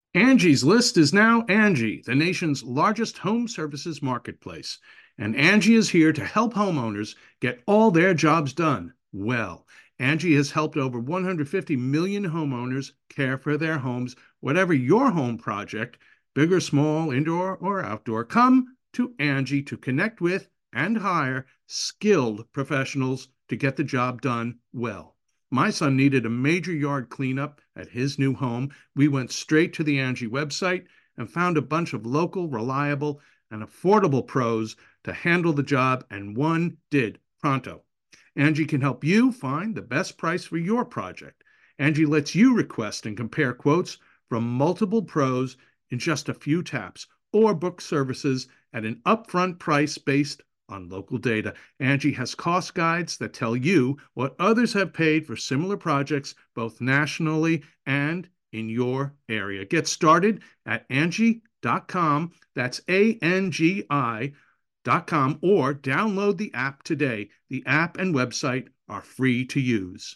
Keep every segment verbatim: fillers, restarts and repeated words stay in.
Angie's List is now Angie, the nation's largest home services marketplace. And Angie is here to help homeowners get all their jobs done well. Angie has helped over one hundred fifty million homeowners care for their homes. Whatever your home project, big or small, indoor or outdoor, come to Angie to connect with and hire skilled professionals to get the job done well. My son needed a major yard cleanup at his new home. We went straight to the Angie website and found a bunch of local, reliable, and affordable pros to handle the job, and one did pronto. Angie can help you find the best price for your project. Angie lets you request and compare quotes from multiple pros in just a few taps, or book services at an upfront price based on local data. Angie has cost guides that tell you what others have paid for similar projects, both nationally and in your area. Get started at Angie dot com. That's A N G I dot com, or download the app today. The app and website are free to use.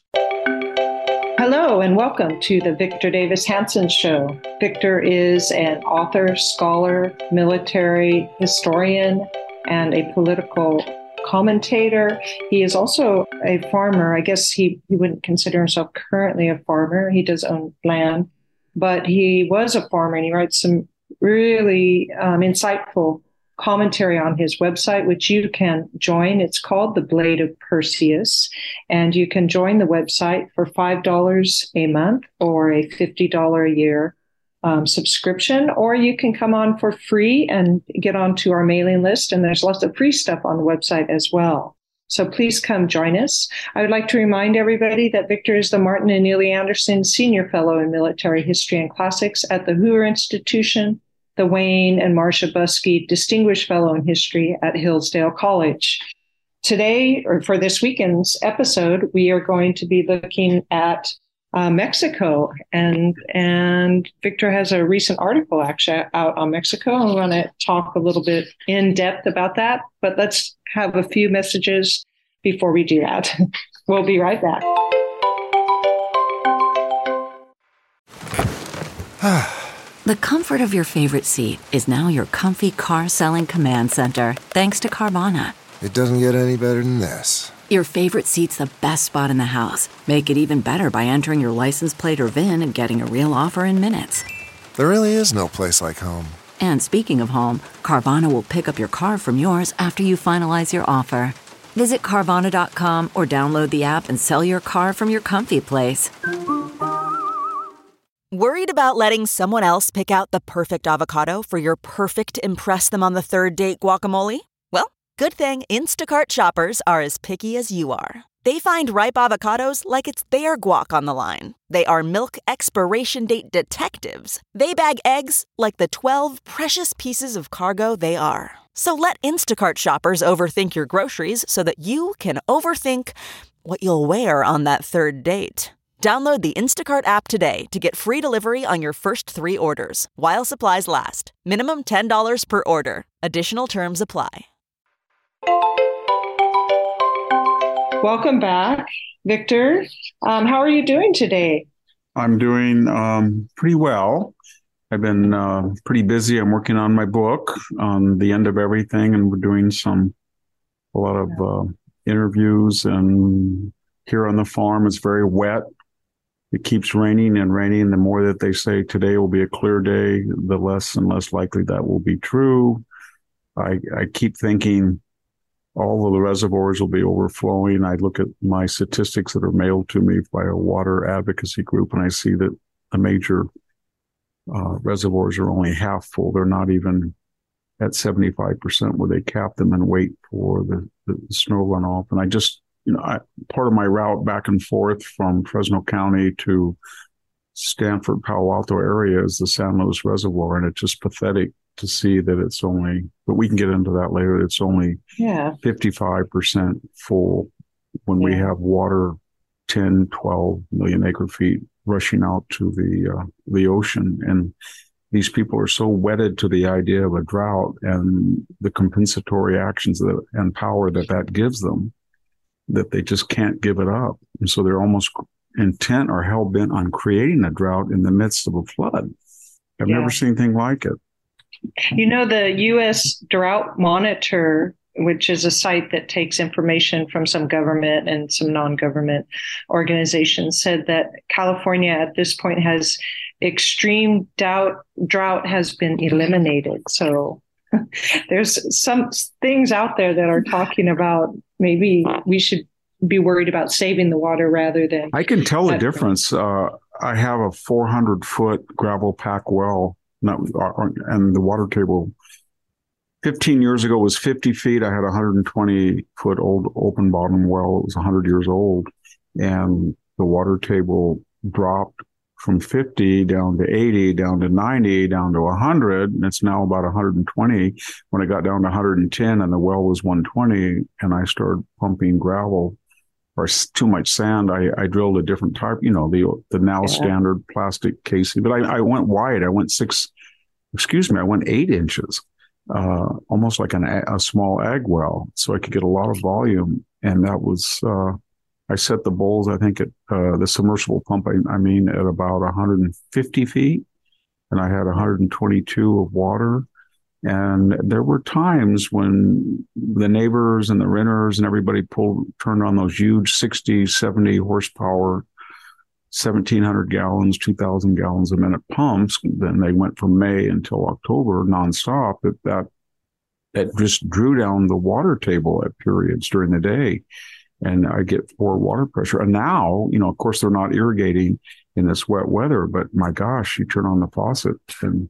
Hello and welcome to the Victor Davis Hanson Show. Victor is an author, scholar, military historian, and a political commentator. He is also a farmer. I guess he, he wouldn't consider himself currently a farmer. He does own land, but he was a farmer, and he writes some really um, insightful commentary on his website, which you can join. It's called The Blade of Perseus, and you can join the website for five dollars a month or a fifty dollars a year Um, subscription, or you can come on for free and get onto our mailing list. And there's lots of free stuff on the website as well. So please come join us. I would like to remind everybody that Victor is the Martin and Neely Anderson Senior Fellow in Military History and Classics at the Hoover Institution, the Wayne and Marcia Buskey Distinguished Fellow in History at Hillsdale College. Today, or for this weekend's episode, we are going to be looking at Uh, Mexico, and and Victor has a recent article actually out on Mexico, and we want to talk a little bit in depth about that. But let's have a few messages before we do that. We'll be right back. The comfort of your favorite seat is now your comfy car selling command center, thanks to Carvana. It doesn't get any better than this. Your favorite seat's the best spot in the house. Make it even better by entering your license plate or V I N and getting a real offer in minutes. There really is no place like home. And speaking of home, Carvana will pick up your car from yours after you finalize your offer. Visit Carvana dot com or download the app and sell your car from your comfy place. Worried about letting someone else pick out the perfect avocado for your perfect impress them on the third date guacamole? Well, good thing Instacart shoppers are as picky as you are. They find ripe avocados like it's their guac on the line. They are milk expiration date detectives. They bag eggs like the twelve precious pieces of cargo they are. So let Instacart shoppers overthink your groceries so that you can overthink what you'll wear on that third date. Download the Instacart app today to get free delivery on your first three orders, while supplies last. Minimum ten dollars per order. Additional terms apply. Welcome back, Victor. Um, how are you doing today? I'm doing um, pretty well. I've been uh, pretty busy. I'm working on my book on the end of everything, and we're doing some a lot of uh, interviews. And here on the farm, it's very wet. It keeps raining and raining. The more that they say today will be a clear day, the less and less likely that will be true. I, I keep thinking all of the reservoirs will be overflowing. I look at my statistics that are mailed to me by a water advocacy group, and I see that the major uh, reservoirs are only half full. They're not even at seventy-five percent where they cap them and wait for the, the snow runoff. And I just, you know, I, part of my route back and forth from Fresno County to Stanford, Palo Alto area is the San Luis Reservoir, and it's just pathetic to see that it's only, but we can get into that later, it's only Yeah. fifty-five percent full when we Yeah. have water ten, twelve million acre feet rushing out to the uh, the ocean. And these people are so wedded to the idea of a drought and the compensatory actions that, and power that that gives them, that they just can't give it up. And so they're almost intent or hell-bent on creating a drought in the midst of a flood. I've Yeah. never seen anything like it. You know, the U S Drought Monitor, which is a site that takes information from some government and some non-government organizations, said that California at this point has extreme drought, drought has been eliminated. So there's some things out there that are talking about maybe we should be worried about saving the water rather than. I can tell the difference. Uh, I have a four hundred foot gravel pack well, not, and the water table fifteen years ago was fifty feet. I had a one hundred twenty foot old open bottom well. It was one hundred years old. And the water table dropped from fifty down to eighty, down to ninety, down to one hundred. And it's now about one hundred twenty. When I got down to one hundred ten and the well was one hundred twenty and I started pumping gravel or too much sand, I, I drilled a different type, you know, the the now yeah. standard plastic casing. But I, I went wide. I went six, excuse me, I went eight inches. Uh, almost like an, a small ag well, so I could get a lot of volume. And that was, uh, I set the bowls, I think, at uh, the submersible pump, I, I mean, at about one hundred fifty feet. And I had one hundred twenty-two of water. And there were times when the neighbors and the renters and everybody pulled, turned on those huge sixty, seventy horsepower, seventeen hundred gallons, two thousand gallons a minute pumps. Then they went from May until October nonstop. That, that, that just drew down the water table at periods during the day. And I get poor water pressure. And now, you know, of course, they're not irrigating in this wet weather, but my gosh, you turn on the faucet and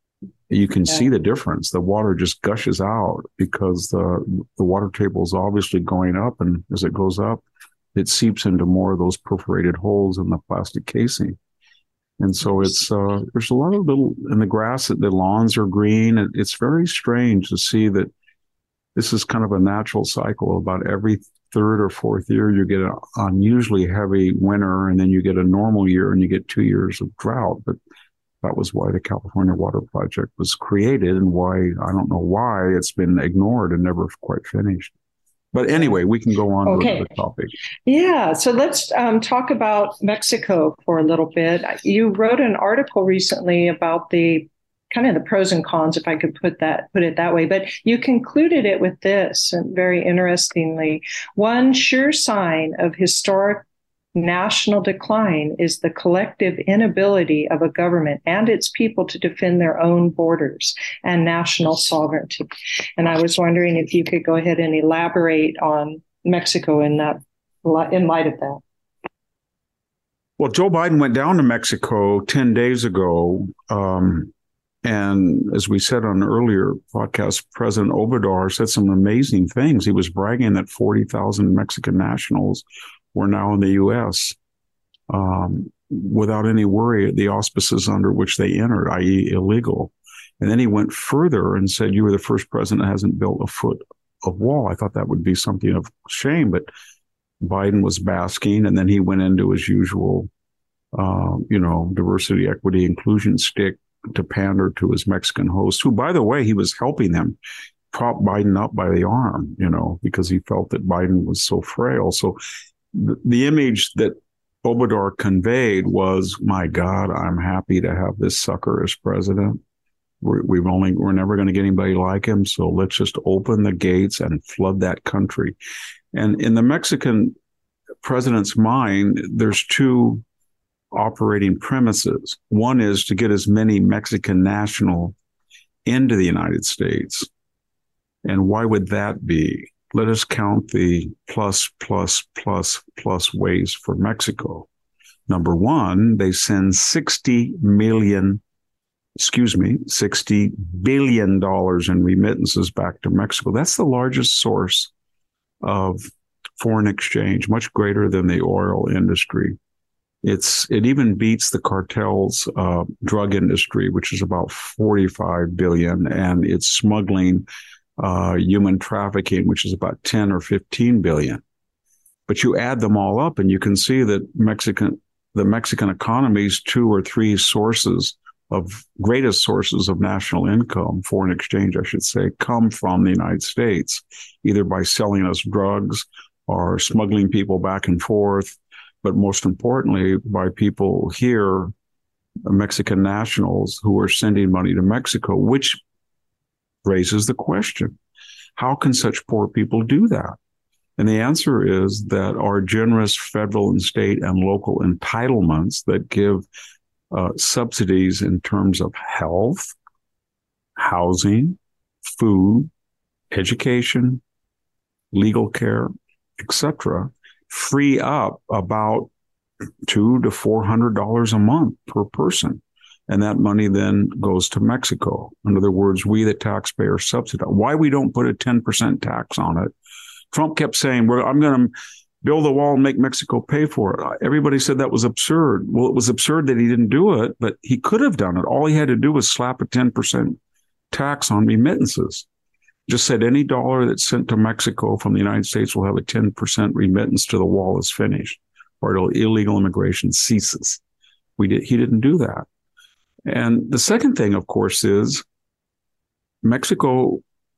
you can yeah. see the difference. The water just gushes out because the the water table is obviously going up. And as it goes up, it seeps into more of those perforated holes in the plastic casing. And so it's, uh, there's a lot of little, in the grass, the lawns are green. It, it's very strange to see that this is kind of a natural cycle. About every third or fourth year, you get an unusually heavy winter, and then you get a normal year and you get two years of drought. But that was why the California Water Project was created, and why, I don't know why it's been ignored and never quite finished. But anyway, we can go on okay. to the topic. Yeah, so let's um, talk about Mexico for a little bit. You wrote an article recently about the kind of the pros and cons, if I could put that put it that way. But you concluded it with this, and very interestingly, one sure sign of historic national decline is the collective inability of a government and its people to defend their own borders and national sovereignty. And I was wondering if you could go ahead and elaborate on Mexico in that, in light of that. Well, Joe Biden went down to Mexico ten days ago. Um, and as we said on an earlier podcast, President Obrador said some amazing things. He was bragging that forty thousand Mexican nationals were now in the U S um, without any worry at the auspices under which they entered, that is illegal. And then he went further and said, you were the first president that hasn't built a foot of wall. I thought that would be something of shame, but Biden was basking, and then he went into his usual, uh, you know, diversity, equity, inclusion stick to pander to his Mexican host, who, by the way, he was helping them prop Biden up by the arm, you know, because he felt that Biden was so frail. So the image that Obrador conveyed was, my God, I'm happy to have this sucker as president. We're, we've only, we're never going to get anybody like him. So let's just open the gates and flood that country. And in the Mexican president's mind, there's two operating premises. One is to get as many Mexican nationals into the United States. And why would that be? Let us count the plus, plus, plus, plus ways for Mexico. Number one, they send sixty million, excuse me, sixty billion dollars in remittances back to Mexico. That's the largest source of foreign exchange, much greater than the oil industry. It's, it even beats the cartel's uh, drug industry, which is about forty-five billion, and it's smuggling Uh, human trafficking, which is about ten or fifteen billion. But you add them all up and you can see that Mexican, the Mexican economy's two or three sources of greatest sources of national income, foreign exchange, I should say, come from the United States, either by selling us drugs or smuggling people back and forth. But most importantly, by people here Mexican nationals who are sending money to Mexico, which raises the question, how can such poor people do that? And the answer is that our generous federal and state and local entitlements that give uh, subsidies in terms of health, housing, food, education, legal care, et cetera, free up about two to four hundred dollars a month per person. And that money then goes to Mexico. In other words, we, the taxpayer, subsidize. Why we don't put a ten percent tax on it? Trump kept saying, well, I'm going to build a wall and make Mexico pay for it. Everybody said that was absurd. Well, it was absurd that he didn't do it, but he could have done it. All he had to do was slap a ten percent tax on remittances. Just said any dollar that's sent to Mexico from the United States will have a ten percent remittance to the wall is finished, or illegal immigration ceases. We did, he didn't do that. And the second thing, of course, is Mexico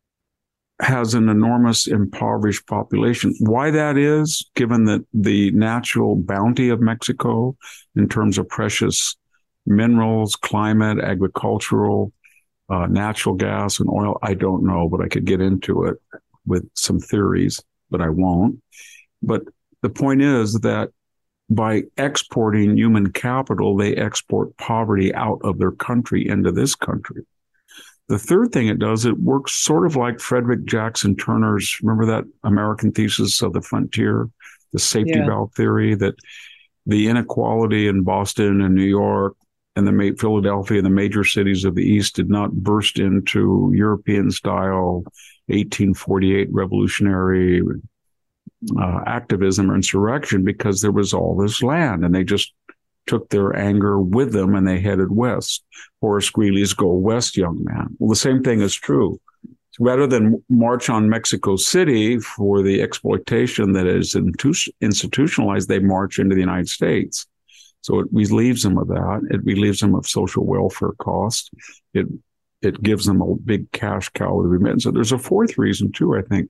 has an enormous impoverished population. Why that is, given that the natural bounty of Mexico in terms of precious minerals, climate, agricultural, uh, natural gas and oil, I don't know, but I could get into it with some theories, but I won't. But the point is that by exporting human capital, they export poverty out of their country into this country. The third thing it does, it works sort of like Frederick Jackson Turner's, remember that American thesis of the frontier, the safety yeah. valve theory, that the inequality in Boston and New York and the Philadelphia, the major cities of the East, did not burst into European-style eighteen forty-eight revolutionary uh, activism or insurrection because there was all this land, and they just took their anger with them and they headed west. Horace Greeley's Go West, young man. Well, the same thing is true. Rather than march on Mexico City for the exploitation that is institutionalized, they march into the United States. So it relieves them of that. It relieves them of social welfare costs. It it gives them a big cash cow with remittance. So there's a fourth reason too, I think.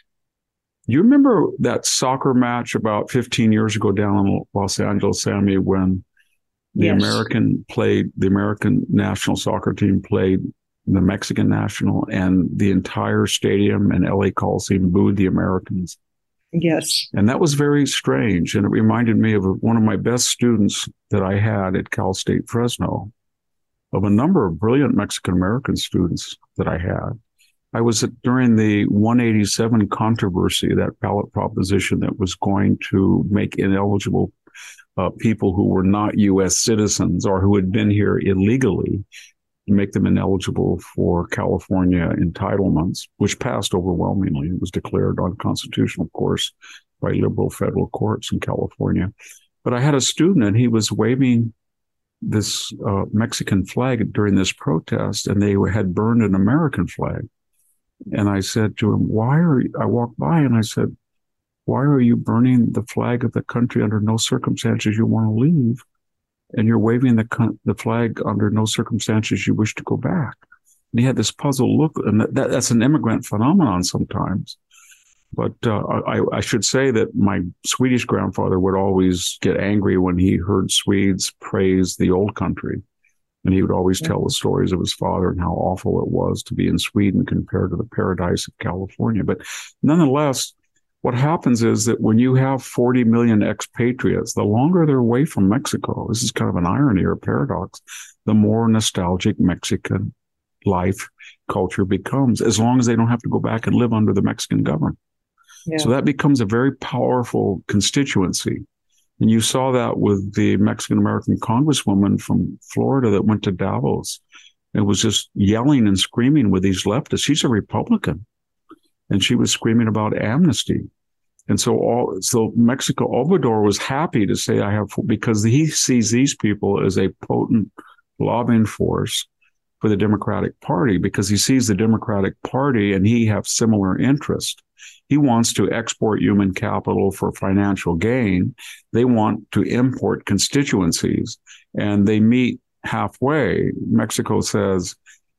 You remember that soccer match about fifteen years ago down in Los Angeles, Sammy, when the yes. American played, the American national soccer team played the Mexican national, and the entire stadium in L A Coliseum booed the Americans. Yes. And that was very strange. And it reminded me of one of my best students that I had at Cal State Fresno, of a number of brilliant Mexican-American students that I had. I was at, during the one eighty-seven controversy, that ballot proposition that was going to make ineligible uh, people who were not U S citizens or who had been here illegally, make them ineligible for California entitlements, which passed overwhelmingly. It was declared unconstitutional, of course, by liberal federal courts in California. But I had a student, and he was waving this uh, Mexican flag during this protest, and they had burned an American flag. And I said to him, why are you, I walked by and I said, why are you burning the flag of the country under no circumstances you want to leave? And you're waving the the flag under no circumstances you wish to go back. And he had this puzzled look, and that, that, that's an immigrant phenomenon sometimes. But uh, I, I should say that my Swedish grandfather would always get angry when he heard Swedes praise the old country. And he would always yeah. tell the stories of his father and how awful it was to be in Sweden compared to the paradise of California. But nonetheless, what happens is that when you have forty million expatriates, the longer they're away from Mexico, this is kind of an irony or a paradox, the more nostalgic Mexican life culture becomes, as long as they don't have to go back and live under the Mexican government. Yeah. So that becomes a very powerful constituency. And you saw that with the Mexican-American congresswoman from Florida that went to Davos and was just yelling and screaming with these leftists. She's a Republican, and she was screaming about amnesty. And so all, so Mexico, Obrador was happy to say, I have, because he sees these people as a potent lobbying force for the Democratic Party, because he sees the Democratic Party and he have similar interests. He wants to export human capital for financial gain. They want to import constituencies, and they meet halfway. Mexico says,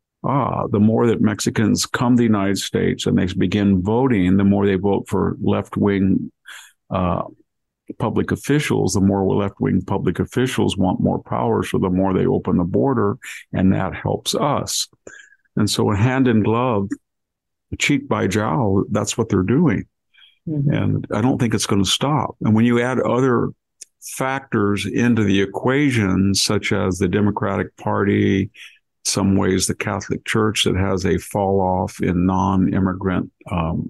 ah, the more that Mexicans come to the United States and they begin voting, the more they vote for left-wing uh, public officials, the more left-wing public officials want more power, so the more they open the border, and that helps us. And so hand in glove, cheek by jowl, that's what they're doing. Mm-hmm. And I don't think it's going to stop. And when you add other factors into the equation, such as the Democratic Party, some ways the Catholic Church that has a fall off in non-immigrant um,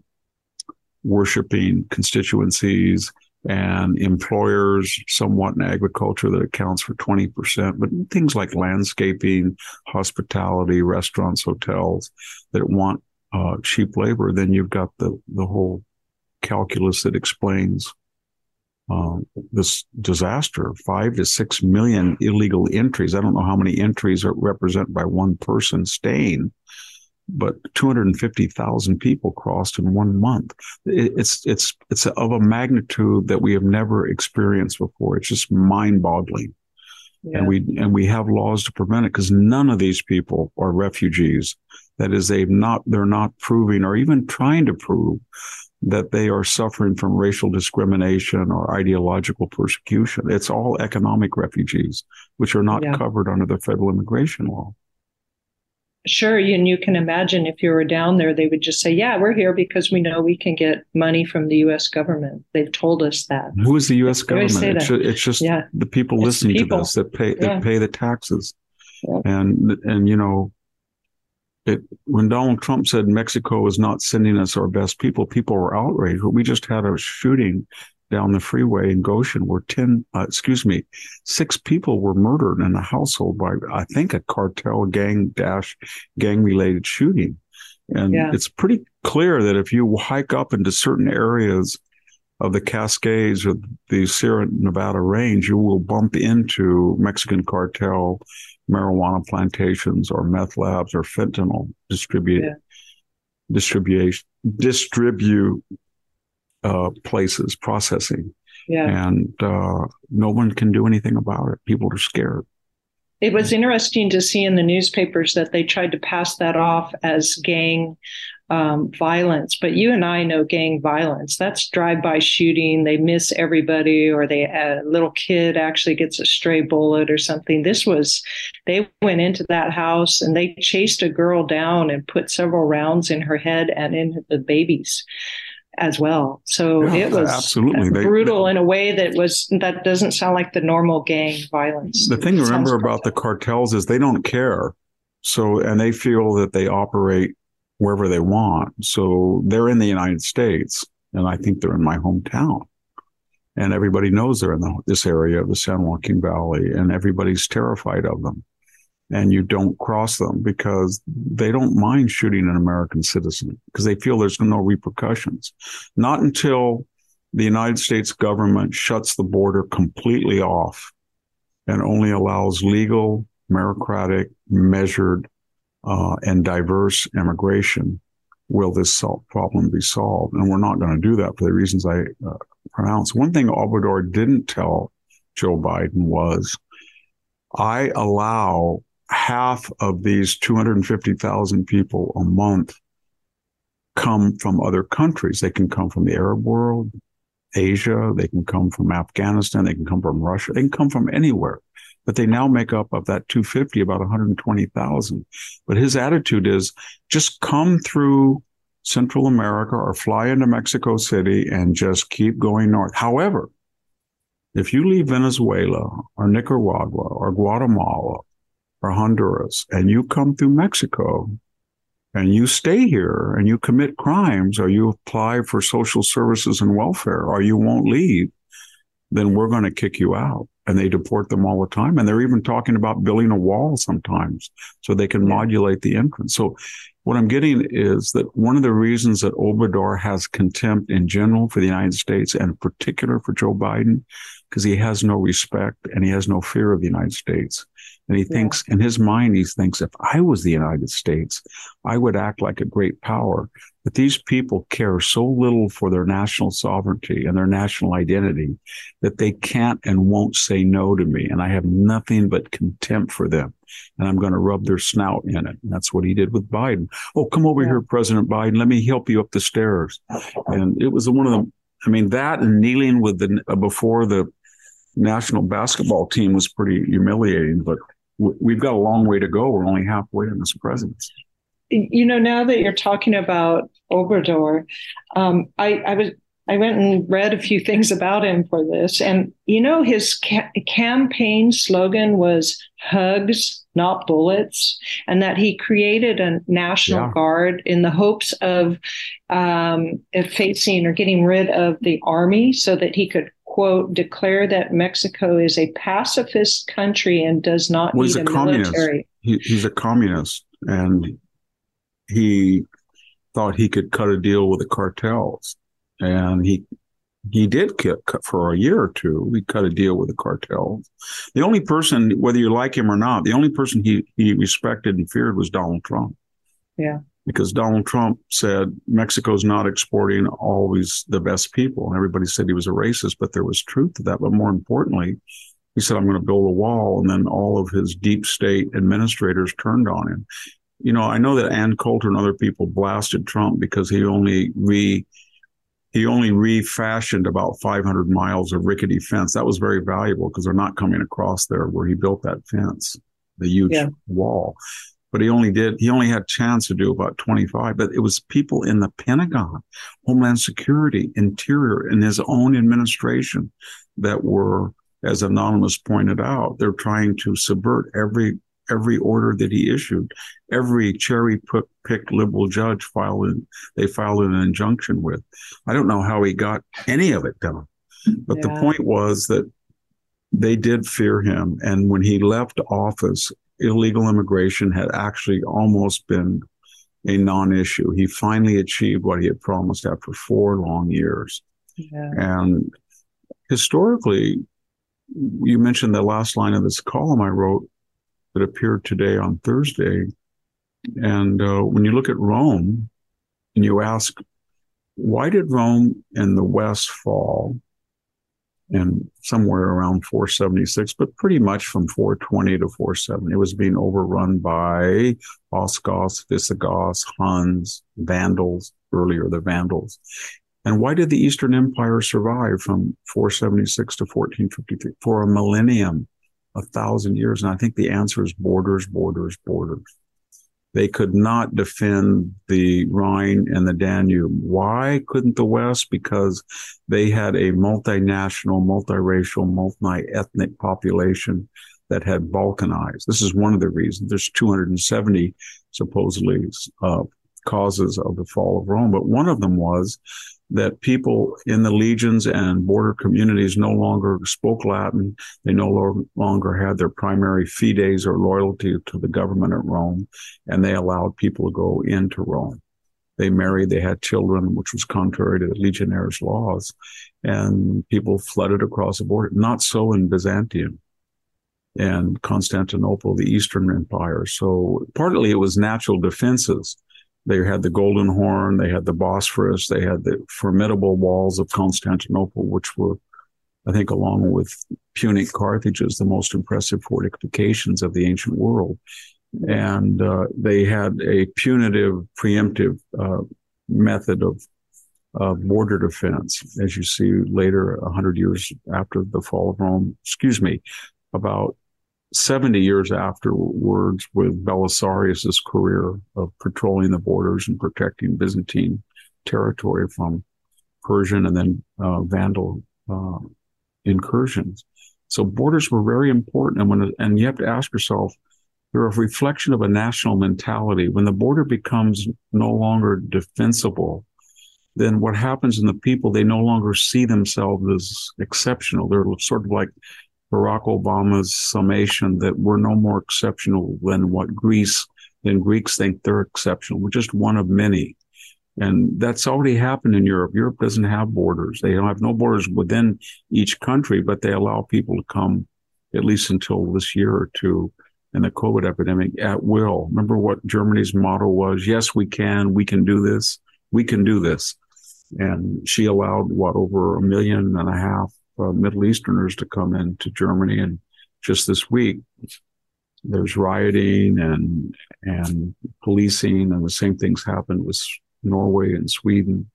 worshiping constituencies, and employers somewhat in agriculture that accounts for twenty percent, but things like landscaping, hospitality, restaurants, hotels that want uh, cheap labor, then you've got the, the whole calculus that explains um, this disaster. Five to six million illegal entries. I don't know how many entries are represented by one person staying, but two hundred fifty thousand people crossed in one month. It's it's it's of a magnitude that we have never experienced before. It's just mind-boggling. Yeah. And we and we have laws to prevent it, because none of these people are refugees. That is, they've not they're not proving or even trying to prove that they are suffering from racial discrimination or ideological persecution. It's all economic refugees, which are not yeah. covered under the federal immigration law. Sure. And you can imagine if you were down there, they would just say, yeah, we're here because we know we can get money from the U S government. They've told us that. Who is the U S government? It's just, it's just yeah. the people it's listening people. to this that pay, that yeah. pay the taxes. Yeah. And, and, you know, it, when Donald Trump said Mexico is not sending us our best people, people were outraged. We just had a shooting down the freeway in Goshen where ten, uh, excuse me, six people were murdered in a household by, I think, a cartel gang dash gang related shooting. And yeah. it's pretty clear that if you hike up into certain areas of the Cascades or the Sierra Nevada range, you will bump into Mexican cartel marijuana plantations or meth labs or fentanyl distribute, yeah. distribution, distribute, uh, places, processing. Yeah. And, uh, no one can do anything about it. People are scared. It was interesting to see in the newspapers that they tried to pass that off as gang um, violence. But you and I know gang violence. That's drive-by shooting. They miss everybody, or they a little kid actually gets a stray bullet or something. This was, they went into that house and they chased a girl down and put several rounds in her head and in the babies as well. So yeah, it was absolutely brutal they, in a way that was that doesn't sound like the normal gang violence. The thing to remember about the cartels is they don't care. So, and they feel that they operate wherever they want. So they're in the United States, and I think they're in my hometown. And everybody knows they're in the, this area of the San Joaquin Valley, and everybody's terrified of them. And you don't cross them because they don't mind shooting an American citizen because they feel there's no repercussions. Not until the United States government shuts the border completely off and only allows legal, meritocratic, measured, uh, and diverse immigration will this problem be solved. And we're not going to do that for the reasons I uh, pronounced. One thing Obrador didn't tell Joe Biden was, I allow half of these two hundred fifty thousand people a month come from other countries. They can come from the Arab world, Asia. They can come from Afghanistan. They can come from Russia. They can come from anywhere. But they now make up of that two hundred fifty, about one hundred twenty thousand. But his attitude is just come through Central America or fly into Mexico City and just keep going north. However, if you leave Venezuela or Nicaragua or Guatemala or Honduras, and you come through Mexico and you stay here and you commit crimes, or you apply for social services and welfare, or you won't leave, then we're going to kick you out. And they deport them all the time. And they're even talking about building a wall sometimes so they can modulate the entrance. So what I'm getting is that one of the reasons that Obrador has contempt in general for the United States, and in particular for Joe Biden, because he has no respect and he has no fear of the United States. And he yeah. thinks, in his mind, he thinks, if I was the United States, I would act like a great power. But these people care so little for their national sovereignty and their national identity that they can't and won't say no to me. And I have nothing but contempt for them. And I'm going to rub their snout in it. And that's what he did with Biden. Oh, come over yeah. here, President Biden. Let me help you up the stairs. And it was one of the I mean, that and kneeling with the uh, before the national basketball team was pretty humiliating, but w- we've got a long way to go. We're only halfway in this presidency. You know, now that you're talking about Obrador, um, I, I was I went and read a few things about him for this, and you know, his ca- campaign slogan was "Hugs, not bullets," and that he created a National Yeah. Guard in the hopes of um, facing or getting rid of the army, so that he could, quote, declare that Mexico is a pacifist country and does not Well, he's need a a communist. military. He, he's a communist, and he thought he could cut a deal with the cartels, and he he did cut, cut for a year or two. He cut a deal with the cartels. The only person, whether you like him or not, the only person he he respected and feared was Donald Trump. Yeah. Because Donald Trump said Mexico's not exporting always the best people. And everybody said he was a racist, but there was truth to that. But more importantly, he said, I'm going to build a wall. And then all of his deep state administrators turned on him. You know, I know that Ann Coulter and other people blasted Trump because he only re he only refashioned about five hundred miles of rickety fence. That was very valuable because they're not coming across there where he built that fence, the huge Yeah. wall. But he only did, he only had chance to do about twenty-five, but it was people in the Pentagon, Homeland Security, Interior, in his own administration that were, as Anonymous pointed out, they're trying to subvert every every order that he issued. Every cherry-picked liberal judge filed in, they filed an injunction with. I don't know how he got any of it done. But the Yeah. point was that they did fear him. And when he left office, illegal immigration had actually almost been a non-issue. He finally achieved what he had promised after four long years. Yeah. And historically, you mentioned the last line of this column I wrote that appeared today on Thursday. And uh, when you look at Rome and you ask, why did Rome and the West fall? And somewhere around four seventy-six, but pretty much from four twenty to four seventy, it was being overrun by Ostrogoths, Visigoths, Huns, Vandals, earlier the Vandals. And why did the Eastern Empire survive from four seventy-six to fourteen fifty-three? For a millennium, a thousand years. And I think the answer is borders, borders, borders. They could not defend the Rhine and the Danube. Why couldn't the West? Because they had a multinational, multiracial, multi-ethnic population that had balkanized. This is one of the reasons. There's two hundred seventy supposedly uh, causes of the fall of Rome, but one of them was that people in the legions and border communities no longer spoke Latin. They no longer had their primary fides or loyalty to the government at Rome, and they allowed people to go into Rome. They married, they had children, which was contrary to the legionnaires' laws, and people flooded across the border. Not so in Byzantium and Constantinople, the Eastern Empire. So partly it was natural defenses. They had the Golden Horn, they had the Bosphorus, they had the formidable walls of Constantinople, which were, I think, along with Punic Carthage's, the most impressive fortifications of the ancient world. And uh, they had a punitive, preemptive uh, method of uh, border defense, as you see later, one hundred years after the fall of Rome, excuse me, about seventy years afterwards, with Belisarius's career of patrolling the borders and protecting Byzantine territory from Persian and then uh, Vandal uh, incursions. So borders were very important. And when, and you have to ask yourself, they're a reflection of a national mentality. When the border becomes no longer defensible, then what happens in the people, they no longer see themselves as exceptional. They're sort of like Barack Obama's summation that we're no more exceptional than what Greece, than Greeks think they're exceptional. We're just one of many. And that's already happened in Europe. Europe doesn't have borders. They don't have no borders within each country, but they allow people to come, at least until this year or two, in the COVID epidemic, at will. Remember what Germany's motto was? Yes, we can. We can do this. We can do this. And she allowed, what, over a million and a half Uh, Middle Easterners to come into Germany. And just this week, there's rioting and and policing, and the same things happened with Norway and Sweden.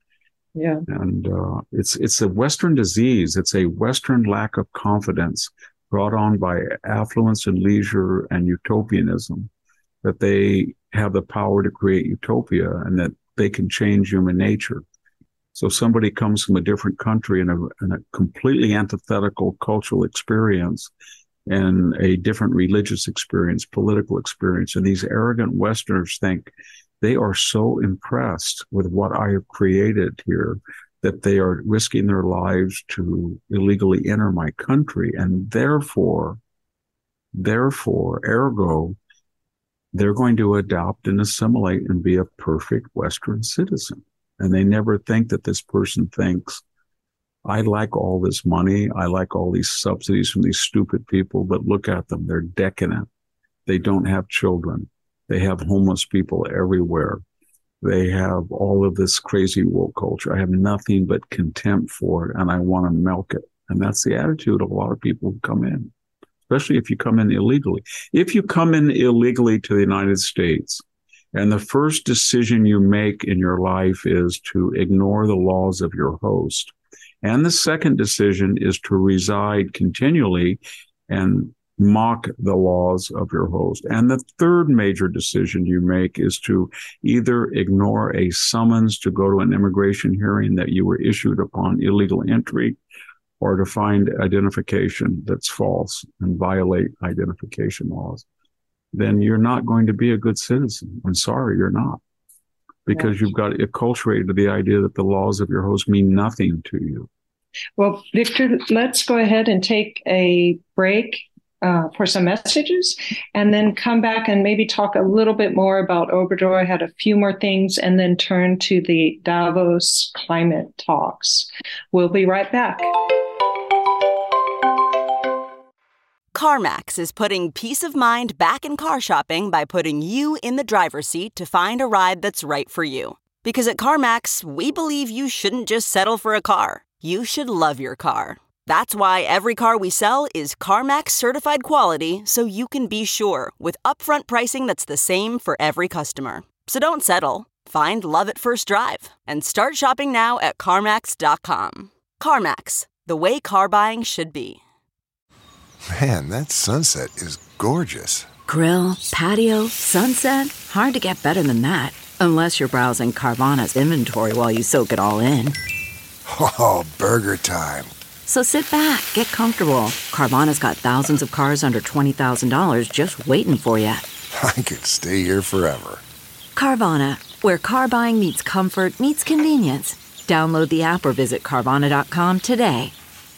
Yeah. And uh, it's it's a Western disease. It's a Western lack of confidence brought on by affluence and leisure and utopianism, that they have the power to create utopia and that they can change human nature. So somebody comes from a different country in a, in a completely antithetical cultural experience and a different religious experience, political experience. And these arrogant Westerners think they are so impressed with what I have created here that they are risking their lives to illegally enter my country. And therefore, therefore, ergo, they're going to adopt and assimilate and be a perfect Western citizen. And they never think that this person thinks, I like all this money. I like all these subsidies from these stupid people, but look at them. They're decadent. They don't have children. They have homeless people everywhere. They have all of this crazy woke culture. I have nothing but contempt for it, and I want to milk it. And that's the attitude of a lot of people who come in, especially if you come in illegally. If you come in illegally to the United States, and the first decision you make in your life is to ignore the laws of your host, and the second decision is to reside continually and mock the laws of your host. And the third major decision you make is to either ignore a summons to go to an immigration hearing that you were issued upon illegal entry, or to find identification that's false and violate identification laws. Then you're not going to be a good citizen. I'm sorry, you're not. Because you've got acculturated to the idea that the laws of your host mean nothing to you. Well, Victor, let's go ahead and take a break uh, for some messages and then come back and maybe talk a little bit more about Obrador. I had a few more things and then turn to the Davos climate talks. We'll be right back. CarMax is putting peace of mind back in car shopping by putting you in the driver's seat to find a ride that's right for you. Because at CarMax, we believe you shouldn't just settle for a car. You should love your car. That's why every car we sell is CarMax certified quality, so you can be sure with upfront pricing that's the same for every customer. So don't settle. Find love at first drive and start shopping now at CarMax dot com. CarMax, the way car buying should be. Man, that sunset is gorgeous. Grill, patio, sunset. Hard to get better than that. Unless you're browsing Carvana's inventory while you soak it all in. Oh, burger time. So sit back, get comfortable. Carvana's got thousands of cars under twenty thousand dollars just waiting for you. I could stay here forever. Carvana, where car buying meets comfort, meets convenience. Download the app or visit Carvana dot com today.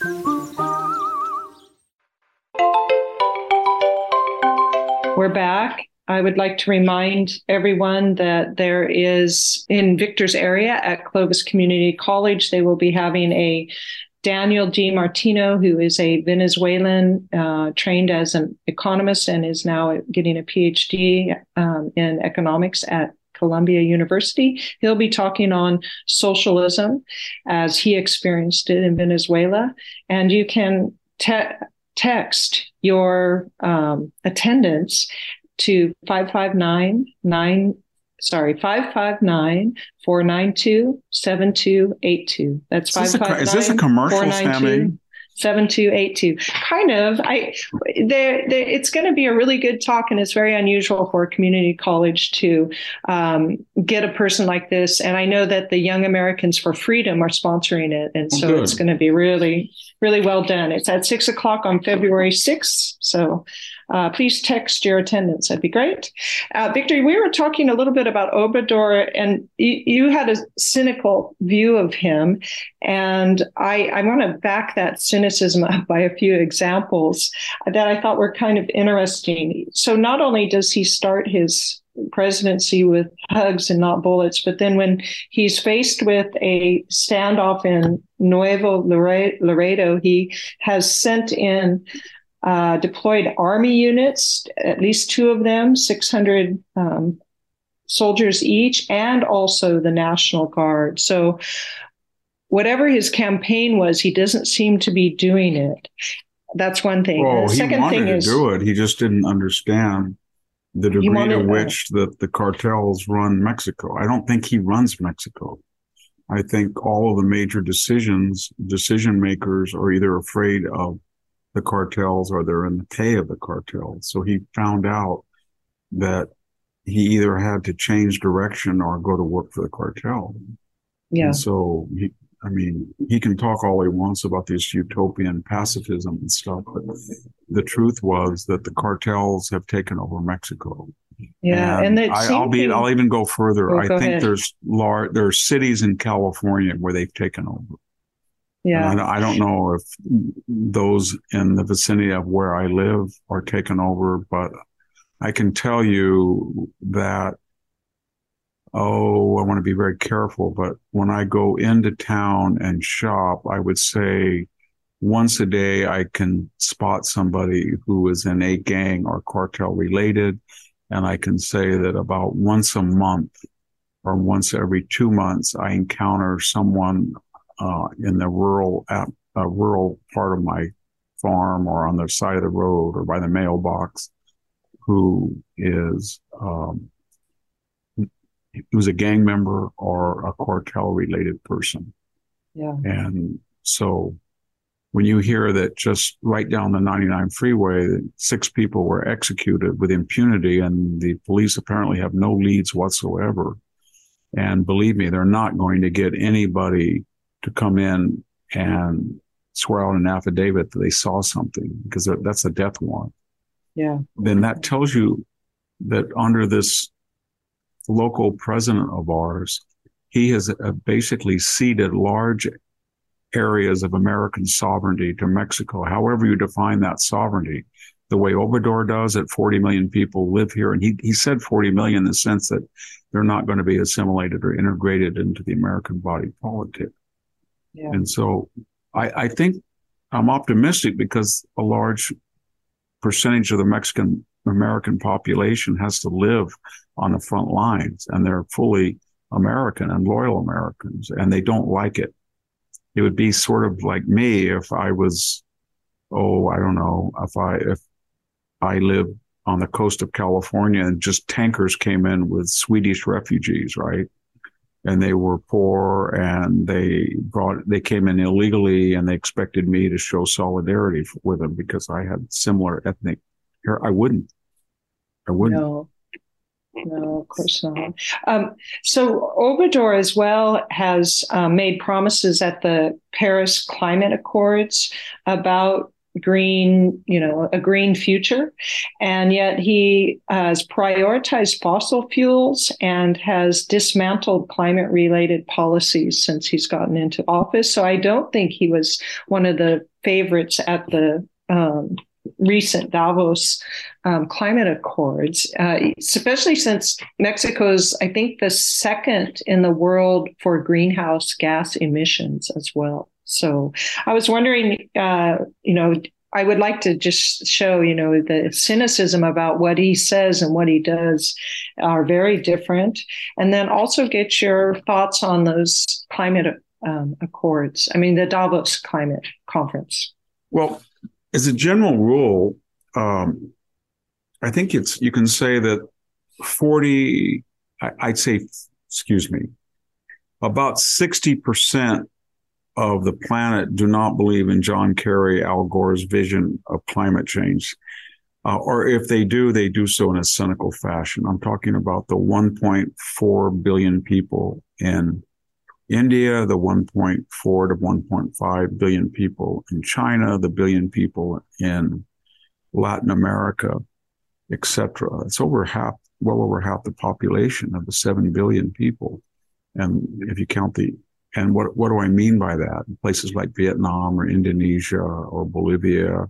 We're back. I would like to remind everyone that there is, in Victor's area at Clovis Community College, they will be having a Daniel DiMartino, who is a Venezuelan, uh, trained as an economist and is now getting a P H D um, in economics at Columbia University. He'll be talking on socialism as he experienced it in Venezuela. And you can te- text your um, attendance to five five nine nine sorry five five nine four nine two seven two eight two. That's five five nine is this a commercial, Sammy? seven two eight two. Kind of. I there it's going to be a really good talk, and it's very unusual for a community college to um, get a person like this. And I know that the Young Americans for Freedom are sponsoring it, and so Good. It's going to be really, really well done. It's at six o'clock on February sixth. So uh, please text your attendance. That'd be great. Uh, Victor, we were talking a little bit about Obrador, and you, you had a cynical view of him, and I, I want to back that cynicism up by a few examples that I thought were kind of interesting. So not only does he start his presidency with hugs and not bullets, but then when he's faced with a standoff in Nuevo Laredo, he has sent in uh, deployed army units, at least two of them, six hundred um, soldiers each, and also the National Guard. So whatever his campaign was, he doesn't seem to be doing it. That's one thing. Well, the he second wanted thing to is, do it. He just didn't understand the degree to which that the cartels run Mexico. I don't think he runs Mexico. I think all of the major decisions, decision makers are either afraid of the cartels or they're in the pay of the cartels. So he found out that he either had to change direction or go to work for the cartel. Yeah. And so he, I mean, he can talk all he wants about this utopian pacifism and stuff, but the truth was that the cartels have taken over Mexico. Yeah, and, and I, I'll be, I'll even go further. Oh, I go think ahead. there's large, there are cities in California where they've taken over. Yeah, And I, I don't know if those in the vicinity of where I live are taken over, but I can tell you that, oh, I want to be very careful, but when I go into town and shop, I would say once a day I can spot somebody who is in a gang or cartel related. And I can say that about once a month or once every two months, I encounter someone uh, in the rural, uh, rural part of my farm or on the side of the road or by the mailbox who is, um, who's a gang member or a cartel related person. Yeah. And so when you hear that just right down the ninety-nine freeway, six people were executed with impunity and the police apparently have no leads whatsoever. And believe me, they're not going to get anybody to come in and swear out an affidavit that they saw something because that's a death warrant. Yeah. Then that tells you that under this local president of ours, he has basically ceded large areas of American sovereignty to Mexico, however you define that sovereignty, the way Obrador does at forty million people live here. And he, he said forty million in the sense that they're not going to be assimilated or integrated into the American body politic. Yeah. And so I, I think I'm optimistic because a large percentage of the Mexican American population has to live on the front lines and they're fully American and loyal Americans and they don't like it. It would be sort of like me if I was, oh, I don't know, if I, if I lived on the coast of California and just tankers came in with Swedish refugees, right? And they were poor and they brought, they came in illegally and they expected me to show solidarity with them because I had similar ethnic here. I wouldn't. I wouldn't. No. No, of course not. Um, so Obrador as well has um, made promises at the Paris Climate Accords about green, you know, a green future. And yet he has prioritized fossil fuels and has dismantled climate related policies since he's gotten into office. So I don't think he was one of the favorites at the um, recent Davos um, climate accords, uh, especially since Mexico's, I think, the second in the world for greenhouse gas emissions as well. So I was wondering, uh, you know, I would like to just show, you know, the cynicism about what he says and what he does are very different. And then also get your thoughts on those climate um, accords. I mean, the Davos climate conference. Well, as a general rule, um, I think it's, you can say that forty, I, I'd say, excuse me, about sixty percent of the planet do not believe in John Kerry, Al Gore's vision of climate change. Uh, or if they do, they do so in a cynical fashion. I'm talking about the one point four billion people in India, the one point four to one point five billion people in China, the billion people in Latin America, et cetera. It's over half, well over half the population of the seven billion people. And if you count the, and what, what do I mean by that? Places like Vietnam or Indonesia or Bolivia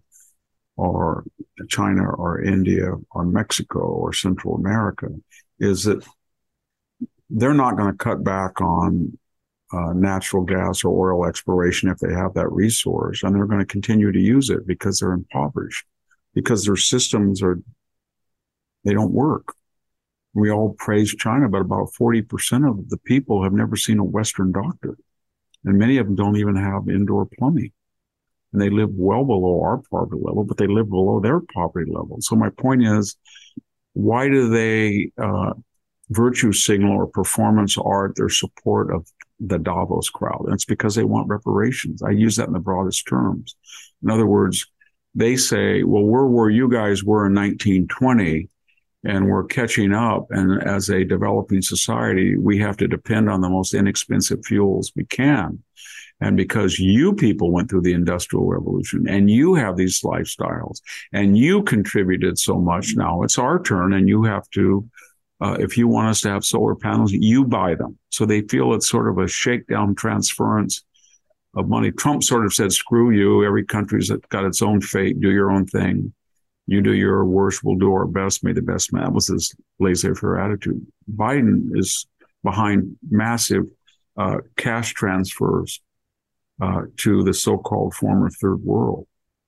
or China or India or Mexico or Central America, is that they're not going to cut back on Uh, natural gas or oil exploration if they have that resource, and they're going to continue to use it because they're impoverished, because their systems are, they don't work. We all praise China, but about forty percent of the people have never seen a Western doctor, and many of them don't even have indoor plumbing, and they live well below our poverty level, but they live below their poverty level. So my point is, why do they uh, virtue signal or performance art, their support of the Davos crowd. And it's because they want reparations. I use that in the broadest terms. In other words, they say, well, we're where you guys were in nineteen twenty, and we're catching up. And as a developing society, we have to depend on the most inexpensive fuels we can. And because you people went through the Industrial Revolution and you have these lifestyles and you contributed so much, now it's our turn, and you have to, uh, if you want us to have solar panels, you buy them. So they feel it's sort of a shakedown transference of money. Trump sort of said, screw you. Every country's got its own fate. Do your own thing. You do your worst, we'll do our best. May the best man. That was his laissez-faire attitude. Biden is behind massive uh, cash transfers uh, to the so-called former third world.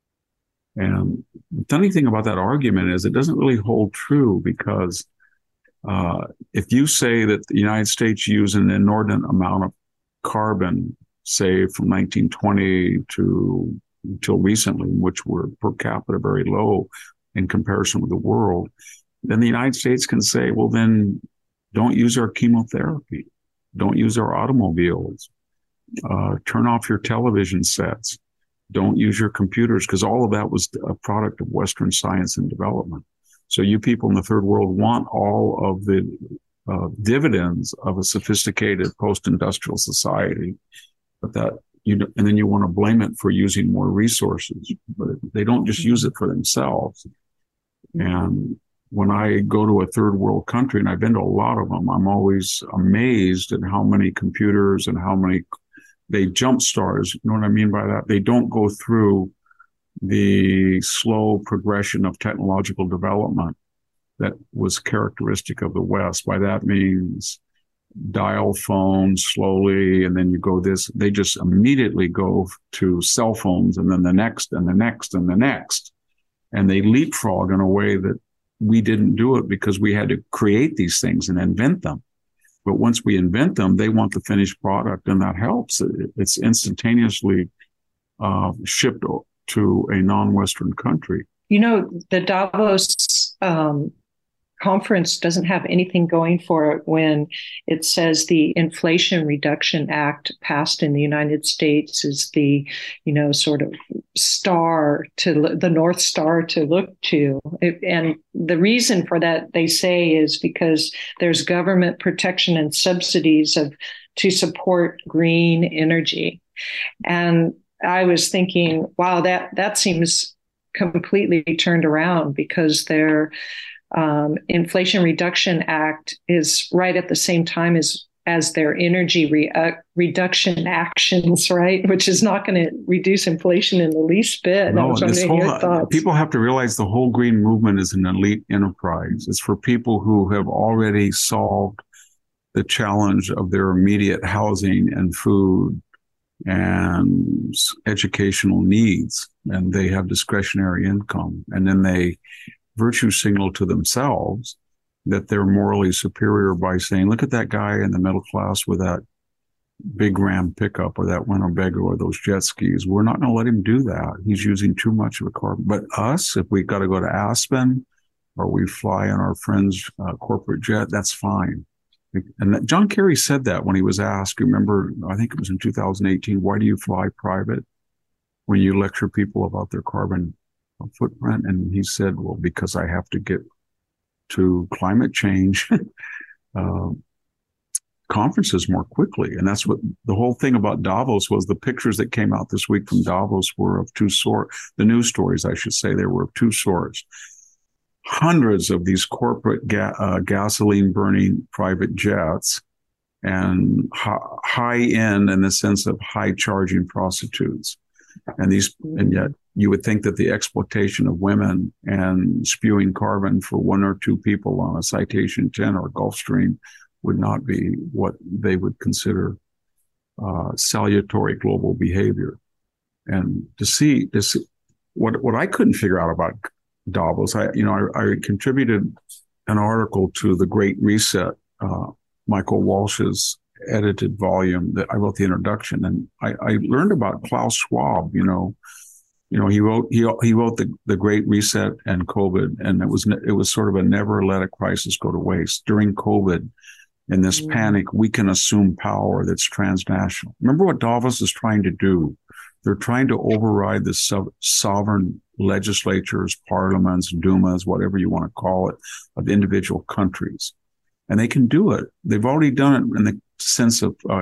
And the funny thing about that argument is it doesn't really hold true, because uh, if you say that the United States used an inordinate amount of carbon, say from nineteen twenty to until recently, which were per capita very low in comparison with the world, then the United States can say, well, then don't use our chemotherapy, don't use our automobiles, uh, turn off your television sets, don't use your computers, because all of that was a product of Western science and development. So you people in the third world want all of the uh, dividends of a sophisticated post-industrial society, but that you and then you want to blame it for using more resources, but they don't just use it for themselves. And when I go to a third world country, and I've been to a lot of them, I'm always amazed at how many computers and how many they jump stars. You know what I mean by that? They don't go through the slow progression of technological development that was characteristic of the West. By that means dial phones slowly, and then you go this, they just immediately go to cell phones, and then the next and the next and the next. And they leapfrog in a way that we didn't do it, because we had to create these things and invent them. But once we invent them, they want the finished product, and that helps. It's instantaneously uh, shipped to a non-Western country. You know, the Davos um, conference doesn't have anything going for it when it says the Inflation Reduction Act passed in the United States is the, you know, sort of star to the North Star to look to. It, and the reason for that, they say, is because there's government protection and subsidies of to support green energy. And I was thinking, wow, that that seems completely turned around, because their um, Inflation Reduction Act is right at the same time as as their energy re- uh, reduction actions, right? Which is not going to reduce inflation in the least bit. No, this whole, people have to realize the whole green movement is an elite enterprise. It's for people who have already solved the challenge of their immediate housing and food and educational needs, and they have discretionary income. And then they virtue signal to themselves that they're morally superior by saying, look at that guy in the middle class with that big Ram pickup or that Winnebago or those jet skis. We're not going to let him do that. He's using too much of a carbon. But us, if we got to go to Aspen or we fly in our friend's uh, corporate jet, that's fine. And that, John Kerry said that when he was asked, remember, I think it was in two thousand eighteen, why do you fly private when you lecture people about their carbon footprint? And he said, well, because I have to get to climate change uh, conferences more quickly. And that's what the whole thing about Davos was. The pictures that came out this week from Davos were of two sorts. The news stories, I should say, they were of two sorts. Hundreds of these corporate ga- uh, gasoline-burning private jets and hi- high-end, in the sense of high-charging prostitutes. And these, and yet you would think that the exploitation of women and spewing carbon for one or two people on a Citation ten or Gulfstream would not be what they would consider uh, salutary global behavior. And to see, to see what what I couldn't figure out about Davos, I you know I, I contributed an article to the Great Reset, uh, Michael Walsh's edited volume that I wrote the introduction, and I, I learned about Klaus Schwab. You know, You know, he wrote he he wrote the, the Great Reset and COVID, and it was it was sort of a never let a crisis go to waste. During COVID, in this mm. panic, we can assume power that's transnational. Remember what Davos is trying to do? They're trying to override the sub- sovereign legislatures, parliaments, dumas, whatever you want to call it, of individual countries. And they can do it. They've already done it in the sense of uh,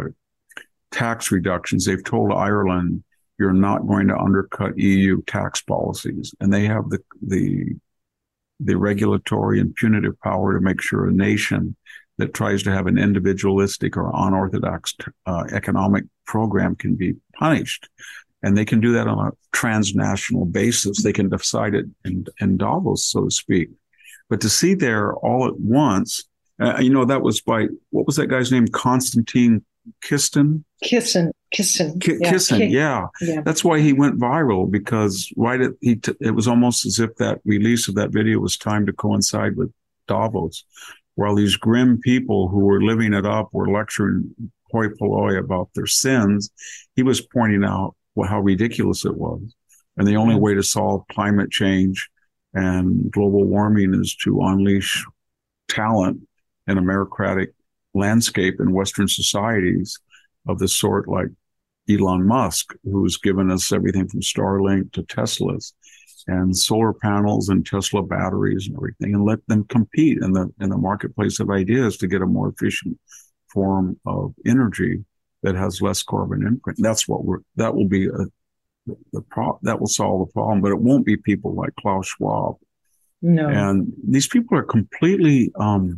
tax reductions. They've told Ireland, you're not going to undercut E U tax policies. And they have the, the, the regulatory and punitive power to make sure a nation that tries to have an individualistic or unorthodox uh, economic program can be punished. And they can do that on a transnational basis. They can decide it in, in Davos, so to speak. But to see there all at once, uh, you know, that was by, what was that guy's name? Konstantin Kisin? Kisin, Kisin. K- yeah. Kisin, K- yeah. yeah. That's why he went viral, because right at, he t- it was almost as if that release of that video was timed to coincide with Davos, while these grim people who were living it up were lecturing hoi polloi about their sins. He was pointing out well, how ridiculous it was. And the only way to solve climate change and global warming is to unleash talent in a meritocratic landscape in Western societies of the sort like Elon Musk, who's given us everything from Starlink to Teslas and solar panels and Tesla batteries and everything, and let them compete in the in the marketplace of ideas to get a more efficient form of energy that has less carbon imprint. That's what we're, that will be a, the, the pro, that will solve the problem, but it won't be people like Klaus Schwab. No. And these people are completely um,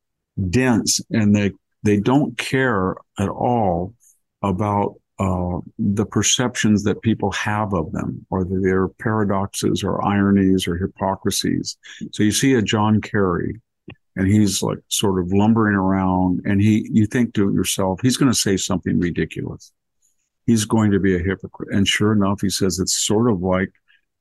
dense, and they, they don't care at all about uh, the perceptions that people have of them, or their paradoxes or ironies or hypocrisies. So you see a John Kerry, and he's like sort of lumbering around, and he, you think to yourself, he's going to say something ridiculous. He's going to be a hypocrite. And sure enough, he says it's sort of like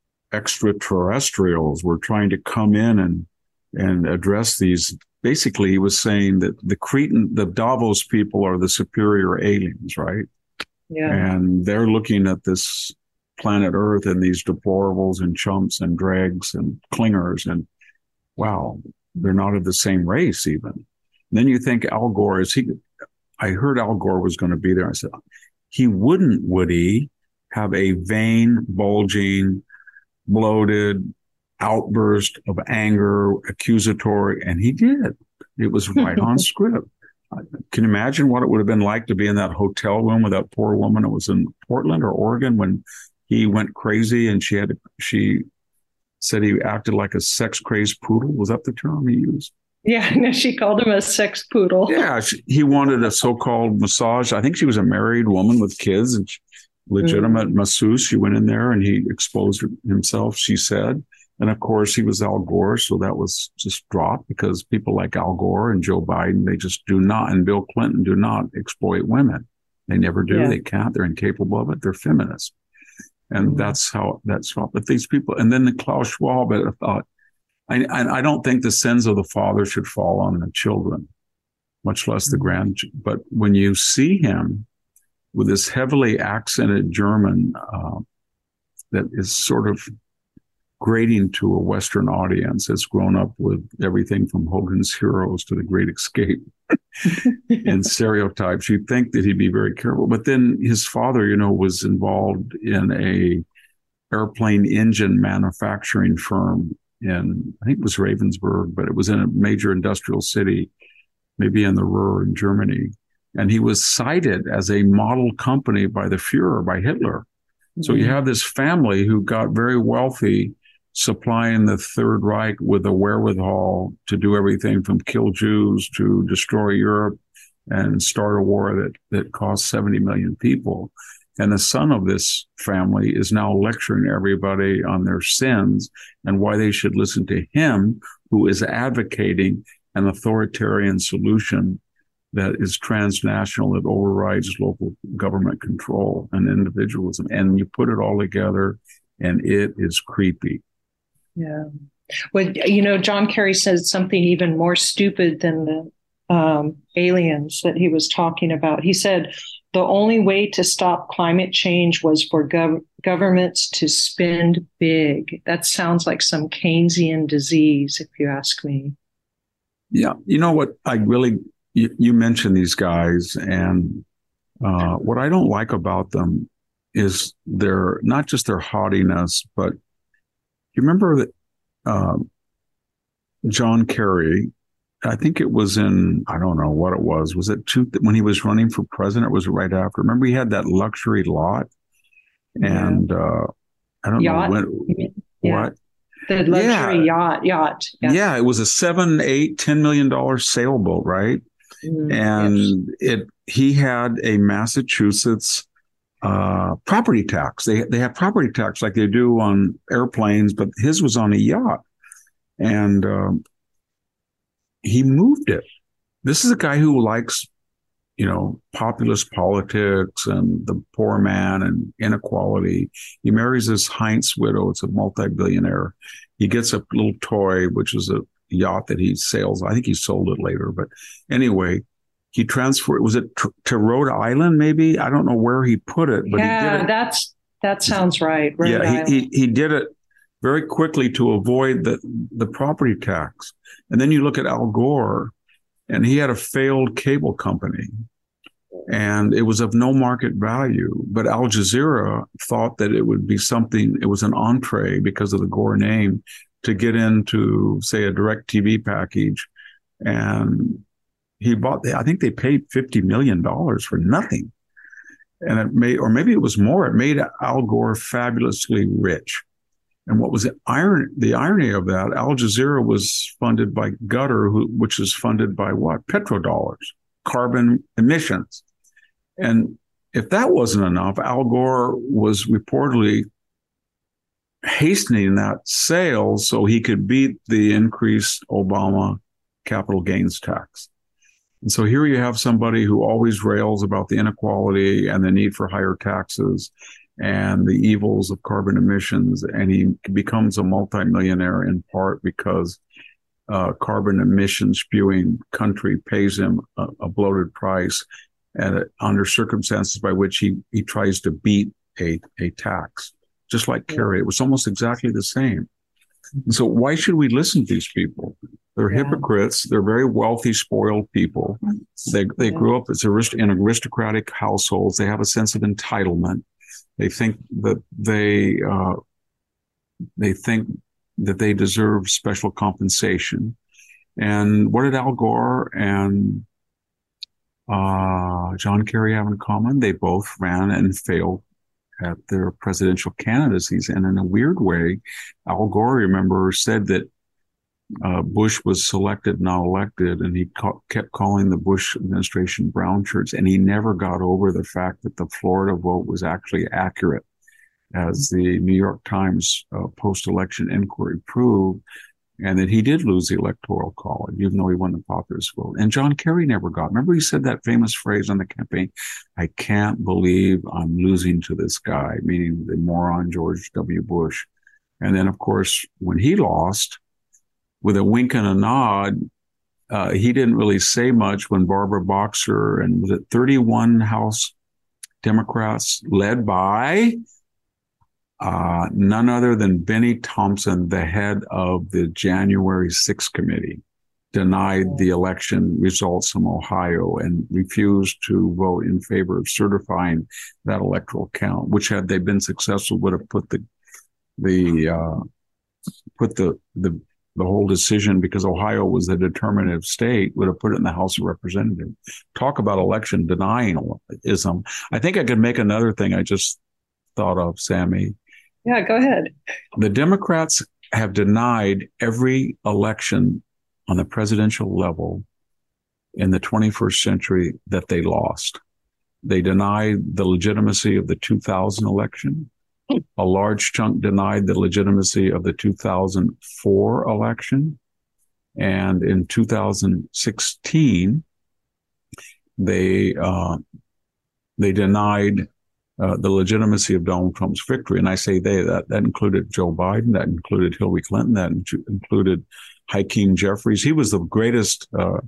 extraterrestrials were trying to come in and, and address these. Basically, he was saying that the Cretan, the Davos people are the superior aliens, right? Yeah. And they're looking at this planet Earth and these deplorables and chumps and dregs and clingers, and wow, they're not of the same race even. And then you think Al Gore, is he, I heard Al Gore was going to be there. I said, he wouldn't, would he, have a vain, bulging, bloated outburst of anger, accusatory, and he did. It was right on script. Can you imagine what it would have been like to be in that hotel room with that poor woman? It was in Portland or Oregon when he went crazy, and she had to, she said he acted like a sex-crazed poodle. Was that the term he used? Yeah, no, she called him a sex poodle. Yeah, she, he wanted a so-called massage. I think she was a married woman with kids, and she, legitimate mm. masseuse. She went in there, and he exposed himself, she said. And of course, he was Al Gore, so that was just dropped, because people like Al Gore and Joe Biden, they just do not, and Bill Clinton do not exploit women. They never do. Yeah. They can't. They're incapable of it. They're feminists. And mm. that's how that's how. But these people, and then the Klaus Schwab, I thought, I, I don't think the sins of the father should fall on the children, much less the grandchildren. But when you see him with this heavily accented German uh, that is sort of grating to a Western audience that's grown up with everything from Hogan's Heroes to The Great Escape and stereotypes, you'd think that he'd be very careful. But then his father, you know, was involved in a airplane engine manufacturing firm in, I think it was Ravensburg, but it was in a major industrial city, maybe in the Ruhr in Germany. And he was cited as a model company by the Fuhrer, by Hitler. Mm-hmm. So you have this family who got very wealthy, supplying the Third Reich with the wherewithal to do everything from kill Jews to destroy Europe and start a war that, that cost seventy million people. And the son of this family is now lecturing everybody on their sins and why they should listen to him, who is advocating an authoritarian solution that is transnational, that overrides local government control and individualism. And you put it all together, and it is creepy. Yeah. Well, you know, John Kerry said something even more stupid than the um, aliens that he was talking about. He said, the only way to stop climate change was for gov- governments to spend big. That sounds like some Keynesian disease, if you ask me. Yeah. You know what? I really, you, you mentioned these guys, and uh, what I don't like about them is their, not just their haughtiness, but you remember that uh, John Kerry, I think it was in, I don't know what it was. Was it two, when he was running for president? It was right after. Remember, he had that luxury lot, and uh, I don't yacht. know when. Yeah. What? The luxury yeah. yacht, yacht. Yeah. yeah, it was a seven, eight, ten million dollar sailboat, right? Mm, and yes. it he had a Massachusetts uh, property tax. They they have property tax like they do on airplanes, but his was on a yacht, and um, he moved it. This is a guy who likes, you know, populist politics and the poor man and inequality. He marries this Heinz widow. It's a multi-billionaire. He gets a little toy, which is a yacht that he sails. I think he sold it later. But anyway, he transferred, was it to, to Rhode Island, maybe? I don't know where he put it, but yeah, he did it. That's, that sounds right. Rhode yeah, Island. he, he, he did it very quickly to avoid the, the property tax. And then you look at Al Gore, and he had a failed cable company, and it was of no market value. But Al Jazeera thought that it would be something, it was an entree because of the Gore name to get into, say, a direct T V package. And he bought, I think they paid fifty million dollars for nothing. And it made, or maybe it was more, it made Al Gore fabulously rich. And what was the irony, the irony of that, Al Jazeera was funded by Qatar, who, which is funded by what? Petrodollars, carbon emissions. And if that wasn't enough, Al Gore was reportedly hastening that sale so he could beat the increased Obama capital gains tax. And so here you have somebody who always rails about the inequality and the need for higher taxes and the evils of carbon emissions, and he becomes a multimillionaire in part because uh, carbon emission spewing country pays him a, a bloated price at a, under circumstances by which he, he tries to beat a, a tax, just like Kerry. It was almost exactly the same. And so why should we listen to these people? They're yeah. hypocrites. They're very wealthy, spoiled people. They they yeah. grew up as arist- in aristocratic households. They have a sense of entitlement. They think that they uh, they think that they deserve special compensation. And what did Al Gore and uh, John Kerry have in common? They both ran and failed at their presidential candidacies. And in a weird way, Al Gore, remember, said that uh, Bush was selected, not elected, and he ca- kept calling the Bush administration brown shirts, and he never got over the fact that the Florida vote was actually accurate, as the New York Times uh, post-election inquiry proved, and that he did lose the Electoral College, even though he won the populist vote. And John Kerry never got. Remember, he said that famous phrase on the campaign, "I can't believe I'm losing to this guy," meaning the moron George W. Bush. And then, of course, when he lost, with a wink and a nod, uh, he didn't really say much when Barbara Boxer and was it thirty-one House Democrats led by uh, none other than Benny Thompson, the head of the January sixth committee, denied the election results from Ohio and refused to vote in favor of certifying that electoral count, which had they been successful would have put the the uh, put the the the whole decision, because Ohio was the determinative state, would have put it in the House of Representatives. Talk about election denying-ism. I think I could make another thing I just thought of, Sammy. Yeah, go ahead. The Democrats have denied every election on the presidential level in the twenty-first century that they lost. They denied the legitimacy of the two thousand election. A large chunk denied the legitimacy of the two thousand four election. And in two thousand sixteen, they uh, they denied uh, the legitimacy of Donald Trump's victory. And I say they, that, that included Joe Biden, that included Hillary Clinton, that in- included Hakeem Jeffries. He was the greatest uh,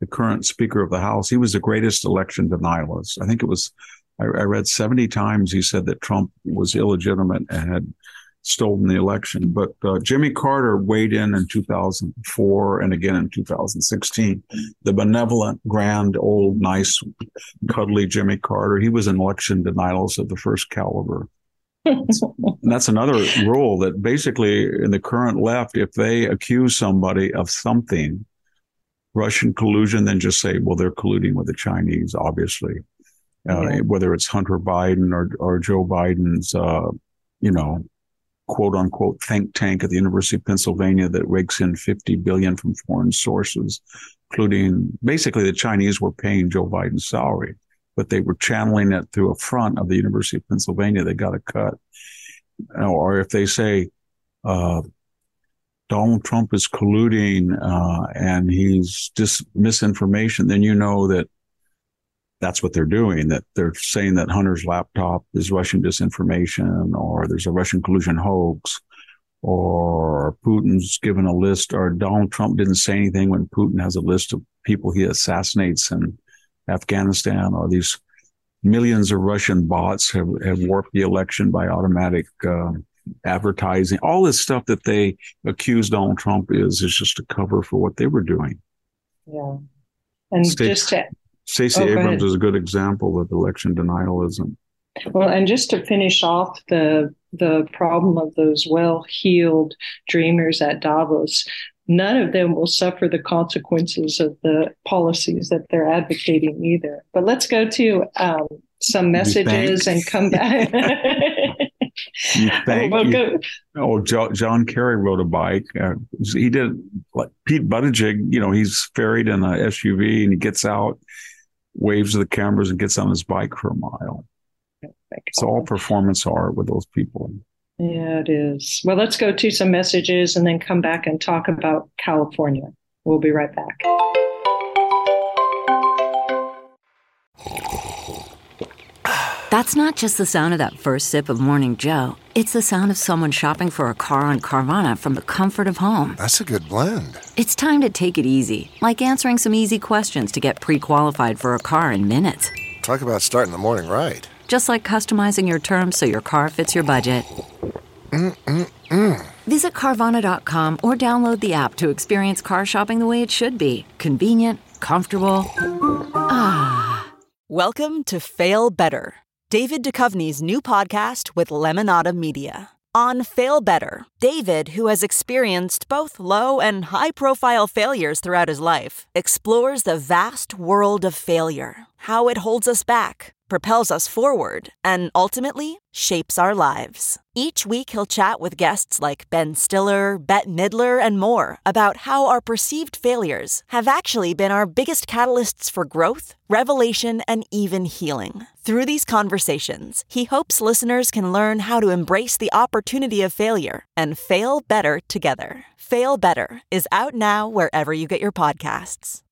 the current Speaker of the House, he was the greatest election denialist. I think it was, I, I read seventy times he said that Trump was illegitimate and had stolen the election. But uh, Jimmy Carter weighed in in two thousand four and again in two thousand sixteen. The benevolent, grand, old, nice, cuddly Jimmy Carter, he was an election denialist of the first caliber. And that's another rule that basically in the current left, if they accuse somebody of something, Russian collusion, then just say, well, they're colluding with the Chinese, obviously. Uh, yeah. Whether it's Hunter Biden or, or Joe Biden's, uh, you know, quote unquote think tank at the University of Pennsylvania that rakes in fifty billion dollars from foreign sources, including basically the Chinese were paying Joe Biden's salary, but they were channeling it through a front of the University of Pennsylvania. They got a cut. Or if they say uh, Donald Trump is colluding uh, and he's just misinformation, then you know that that's what they're doing, that they're saying that Hunter's laptop is Russian disinformation, or there's a Russian collusion hoax, or Putin's given a list, or Donald Trump didn't say anything when Putin has a list of people he assassinates in Afghanistan, or these millions of Russian bots have, have warped the election by automatic uh, advertising. All this stuff that they accuse Donald Trump is, is just a cover for what they were doing. Yeah. And Stacey, just to... Stacey oh, Abrams is a good example of election denialism. Well, and just to finish off the the problem of those well-heeled dreamers at Davos, none of them will suffer the consequences of the policies that they're advocating either. But let's go to um, some messages and come back. You think? We'll go. Oh, jo- John Kerry rode a bike. Uh, he did like Pete Buttigieg. You know, he's ferried in a S U V and he gets out, waves to the cameras, and gets on his bike for a mile. It's all performance art with those people. Yeah, it is. Well, let's go to some messages and then come back and talk about California. We'll be right back. That's not just the sound of that first sip of Morning Joe. It's the sound of someone shopping for a car on Carvana from the comfort of home. That's a good blend. It's time to take it easy, like answering some easy questions to get pre-qualified for a car in minutes. Talk about starting the morning right. Just like customizing your terms so your car fits your budget. Mm-mm-mm. Visit Carvana dot com or download the app to experience car shopping the way it should be. Convenient, comfortable. Ah. Welcome to Fail Better, David Duchovny's new podcast with Lemonada Media. On Fail Better, David, who has experienced both low and high-profile failures throughout his life, explores the vast world of failure, how it holds us back, propels us forward, and ultimately shapes our lives. Each week he'll chat with guests like Ben Stiller, Bette Midler, and more about how our perceived failures have actually been our biggest catalysts for growth, revelation, and even healing. Through these conversations, he hopes listeners can learn how to embrace the opportunity of failure and fail better together. Fail Better is out now wherever you get your podcasts.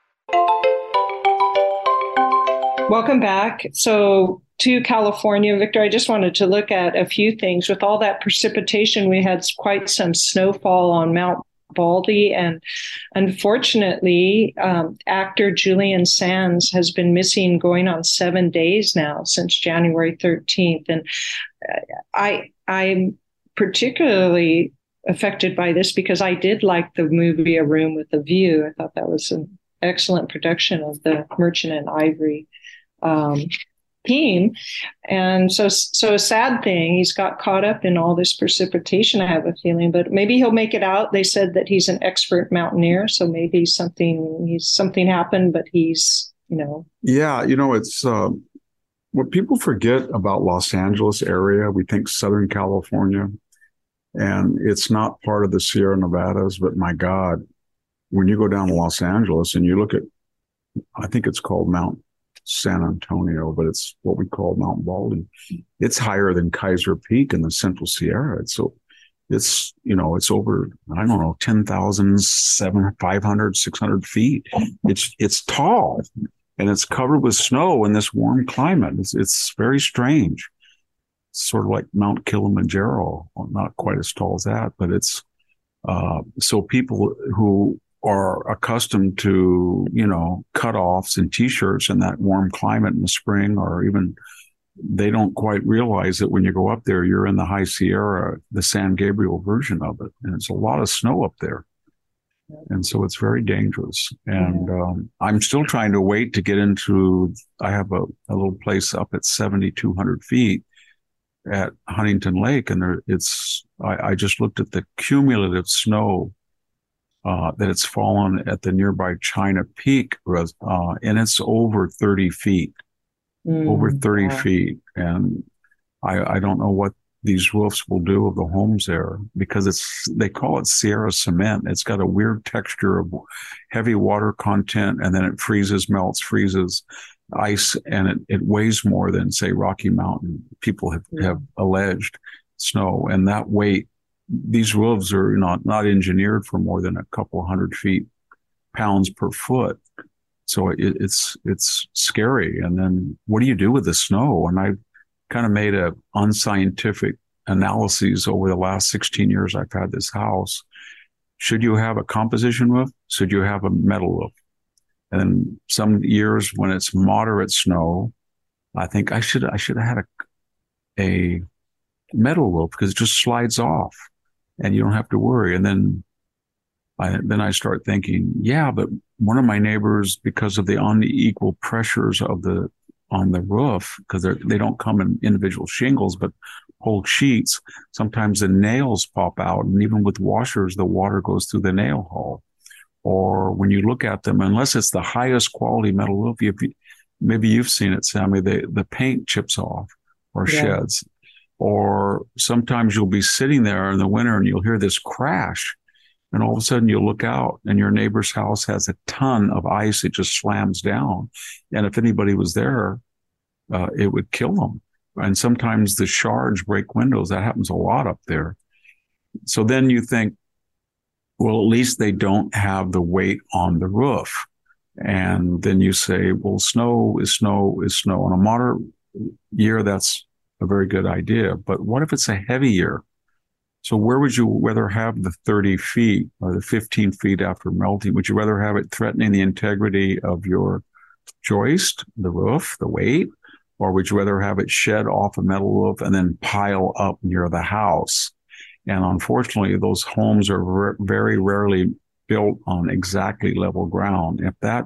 Welcome back. So to California, Victor, I just wanted to look at a few things. With all that precipitation, we had quite some snowfall on Mount Baldy. And unfortunately, um, actor Julian Sands has been missing going on seven days now since January thirteenth. And I, I'm particularly affected by this because I did like the movie A Room with a View. I thought that was an excellent production of the Merchant and Ivory um, team. And so, so a sad thing, he's got caught up in all this precipitation, I have a feeling, but maybe he'll make it out. They said that he's an expert mountaineer. So maybe something, he's something happened, but he's, you know. Yeah. You know, it's, uh, what people forget about Los Angeles area, we think Southern California, and it's not part of the Sierra Nevadas, but my God, when you go down to Los Angeles and you look at, I think it's called Mount San Antonio, but it's what we call Mount Baldy. It's higher than Kaiser Peak in the Central Sierra. It's so it's, you know, it's over, I don't know, ten thousand, five hundred, six hundred feet. It's, it's tall and it's covered with snow in this warm climate. It's, it's very strange. It's sort of like Mount Kilimanjaro, well, not quite as tall as that, but it's, uh, so people who are accustomed to, you know, cutoffs and T-shirts in that warm climate in the spring, or even they don't quite realize that when you go up there, you're in the High Sierra, the San Gabriel version of it. And it's a lot of snow up there. And so it's very dangerous. And um, I'm still trying to wait to get into, I have a, a little place up at seventy-two hundred feet at Huntington Lake. And there it's, I, I just looked at the cumulative snow uh, that it's fallen at the nearby China Peak, uh, and it's over thirty feet. Mm, over thirty wow. feet. And I, I don't know what these roofs will do of the homes there, because it's, they call it Sierra cement. It's got a weird texture of heavy water content, and then it freezes, melts, freezes ice, and it, it weighs more than, say, Rocky Mountain. People have, yeah. have alleged snow, and that weight, these roofs are not, not engineered for more than a couple hundred feet, pounds per foot. So it, it's it's scary. And then what do you do with the snow? And I kind of made a unscientific analyses over the last sixteen years I've had this house. Should you have a composition roof? Should you have a metal roof? And some years when it's moderate snow, I think I should I should have had a a metal roof, because it just slides off and you don't have to worry. And then I, then I start thinking, yeah, but one of my neighbors, because of the unequal pressures of the on the roof, because they they don't come in individual shingles, but whole sheets, sometimes the nails pop out, and even with washers, the water goes through the nail hole. Or when you look at them, unless it's the highest quality metal roof, you, maybe you've seen it, Sammy, the, the paint chips off or yeah. sheds. Or sometimes you'll be sitting there in the winter and you'll hear this crash. And all of a sudden you look out and your neighbor's house has a ton of ice. It just slams down. And if anybody was there, uh, it would kill them. And sometimes the shards break windows. That happens a lot up there. So then you think, well, at least they don't have the weight on the roof. And then you say, well, snow is snow is snow. On a moderate year, that's a very good idea. But what if it's a heavy year? So where would you rather have the thirty feet or the fifteen feet after melting? Would you rather have it threatening the integrity of your joist, the roof, the weight? Or would you rather have it shed off a metal roof and then pile up near the house? And unfortunately, those homes are very rarely built on exactly level ground. If that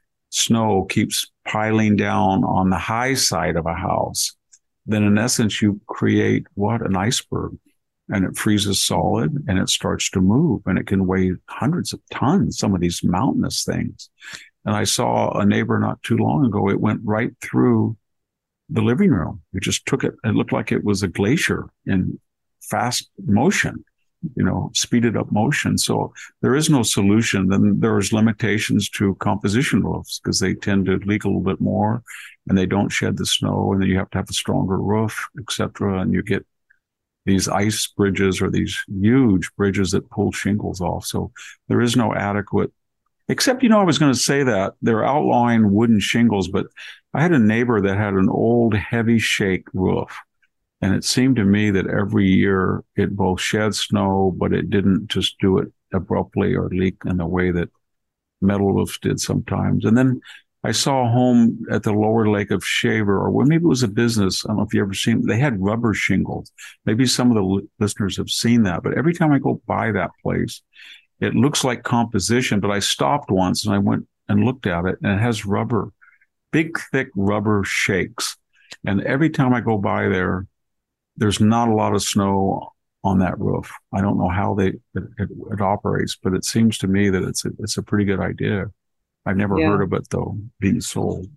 snow keeps piling down on the high side of a house, then in essence, you create what? An iceberg. And it freezes solid and it starts to move, and it can weigh hundreds of tons, some of these mountainous things. And I saw a neighbor not too long ago. It went right through the living room. It just took it. It looked like it was a glacier in fast motion, you know, speeded up motion. So there is no solution. Then there's limitations to composition roofs because they tend to leak a little bit more and they don't shed the snow. And then you have to have a stronger roof, et cetera. And you get these ice bridges or these huge bridges that pull shingles off. So there is no adequate, except, you know, I was going to say that they're outlawing wooden shingles, but I had a neighbor that had an old heavy shake roof. And it seemed to me that every year it both shed snow, but it didn't just do it abruptly or leak in the way that metal roofs did sometimes. And then I saw a home at the lower lake of Shaver, or well, maybe it was a business. I don't know if you ever seen, they had rubber shingles. Maybe some of the li- listeners have seen that, but every time I go by that place, it looks like composition, but I stopped once and I went and looked at it, and it has rubber, big, thick rubber shakes. And every time I go by there, there's not a lot of snow on that roof. I don't know how they, it, it, it operates, but it seems to me that it's a, it's a pretty good idea. I've never yeah. heard of it, though, being sold.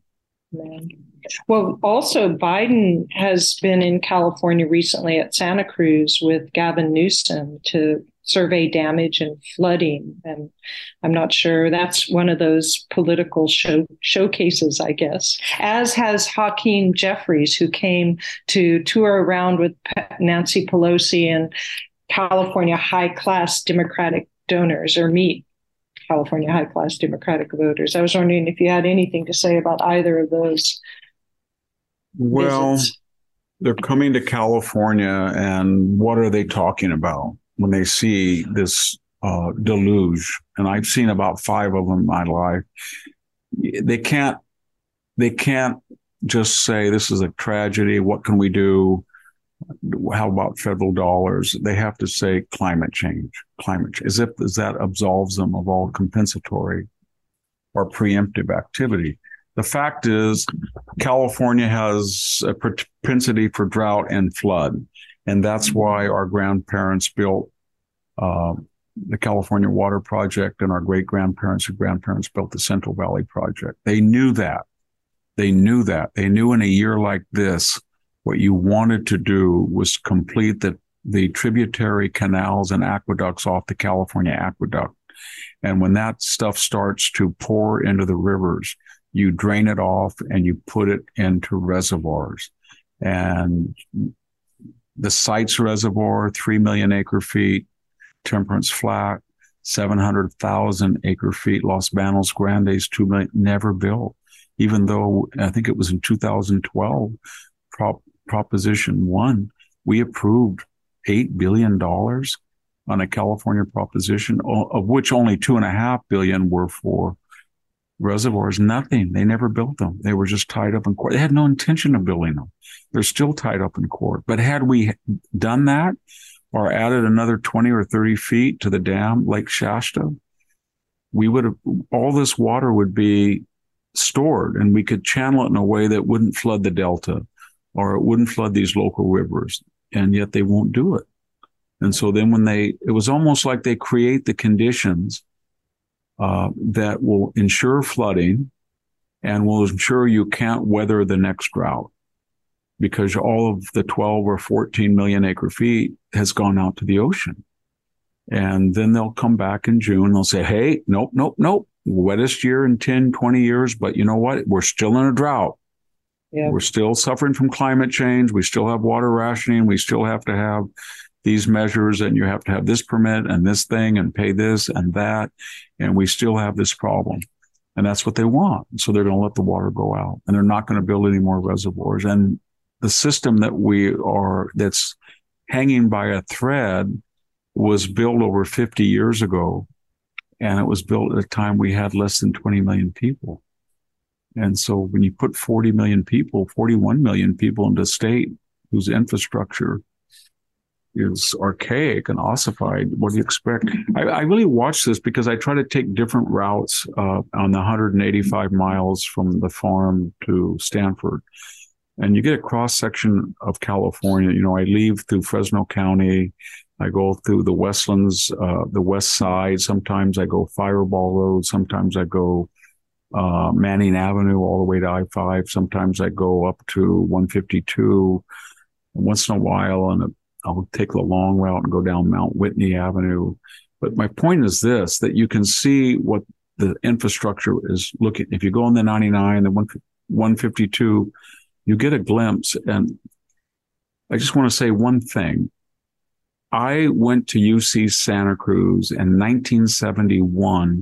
Well, also, Biden has been in California recently at Santa Cruz with Gavin Newsom to survey damage and flooding. And I'm not sure, that's one of those political show, showcases, I guess, as has Hakeem Jeffries, who came to tour around with Nancy Pelosi and California high-class Democratic donors, or meet California high-class Democratic voters. I was wondering if you had anything to say about either of those. Well, visits. They're coming to California, and what are they talking about when they see this uh, deluge, and I've seen about five of them in my life. They can't, they can't just say this is a tragedy. What can we do? How about federal dollars? They have to say climate change, climate change, as if as that absolves them of all compensatory or preemptive activity. The fact is, California has a propensity for drought and flood, and that's why our grandparents built uh, the California Water Project, and our great-grandparents and grandparents built the Central Valley Project. They knew that. They knew that. They knew in a year like this, what you wanted to do was complete the, the tributary canals and aqueducts off the California Aqueduct. And when that stuff starts to pour into the rivers, you drain it off and you put it into reservoirs. And the Sites Reservoir, three million acre feet, Temperance Flat, seven hundred thousand acre feet, Los Banos Grandes, two million, never built. Even though I think it was in two thousand twelve, Prop, Proposition one, we approved eight billion dollars on a California proposition, of which only two and a half billion were for reservoirs. Nothing. They never built them. They were just tied up in court. They had no intention of building them. They're still tied up in court. But had we done that or added another twenty or thirty feet to the dam, Lake Shasta, we would have, all this water would be stored and we could channel it in a way that wouldn't flood the Delta or it wouldn't flood these local rivers. And yet they won't do it. And so then when they, it was almost like they create the conditions uh, that will ensure flooding and will ensure you can't weather the next drought because all of the twelve or fourteen million acre feet has gone out to the ocean. And then they'll come back in June. They'll say, hey, nope, nope, nope. Wettest year in ten, twenty years. But you know what? We're still in a drought. Yeah. We're still suffering from climate change. We still have water rationing. We still have to have these measures and you have to have this permit and this thing and pay this and that. And we still have this problem. And that's what they want. So they're going to let the water go out and they're not going to build any more reservoirs. And the system that we are, that's hanging by a thread was built over fifty years ago. And it was built at a time we had less than twenty million people. And so when you put forty million people, forty-one million people into a state whose infrastructure is archaic and ossified, what do you expect? I, I really watch this because I try to take different routes uh, on the one hundred eighty-five miles from the farm to Stanford. And you get a cross section of California. You know, I leave through Fresno County. I go through the Westlands, uh, the west side. Sometimes I go Fireball Road. Sometimes I go uh, Manning Avenue all the way to I five. Sometimes I go up to one fifty-two. And once in a while, and I'll take the long route and go down Mount Whitney Avenue. But my point is this, that you can see what the infrastructure is looking. If you go on the ninety-nine, the one fifty-two, you get a glimpse. And I just want to say one thing. I went to U C Santa Cruz in nineteen seventy-one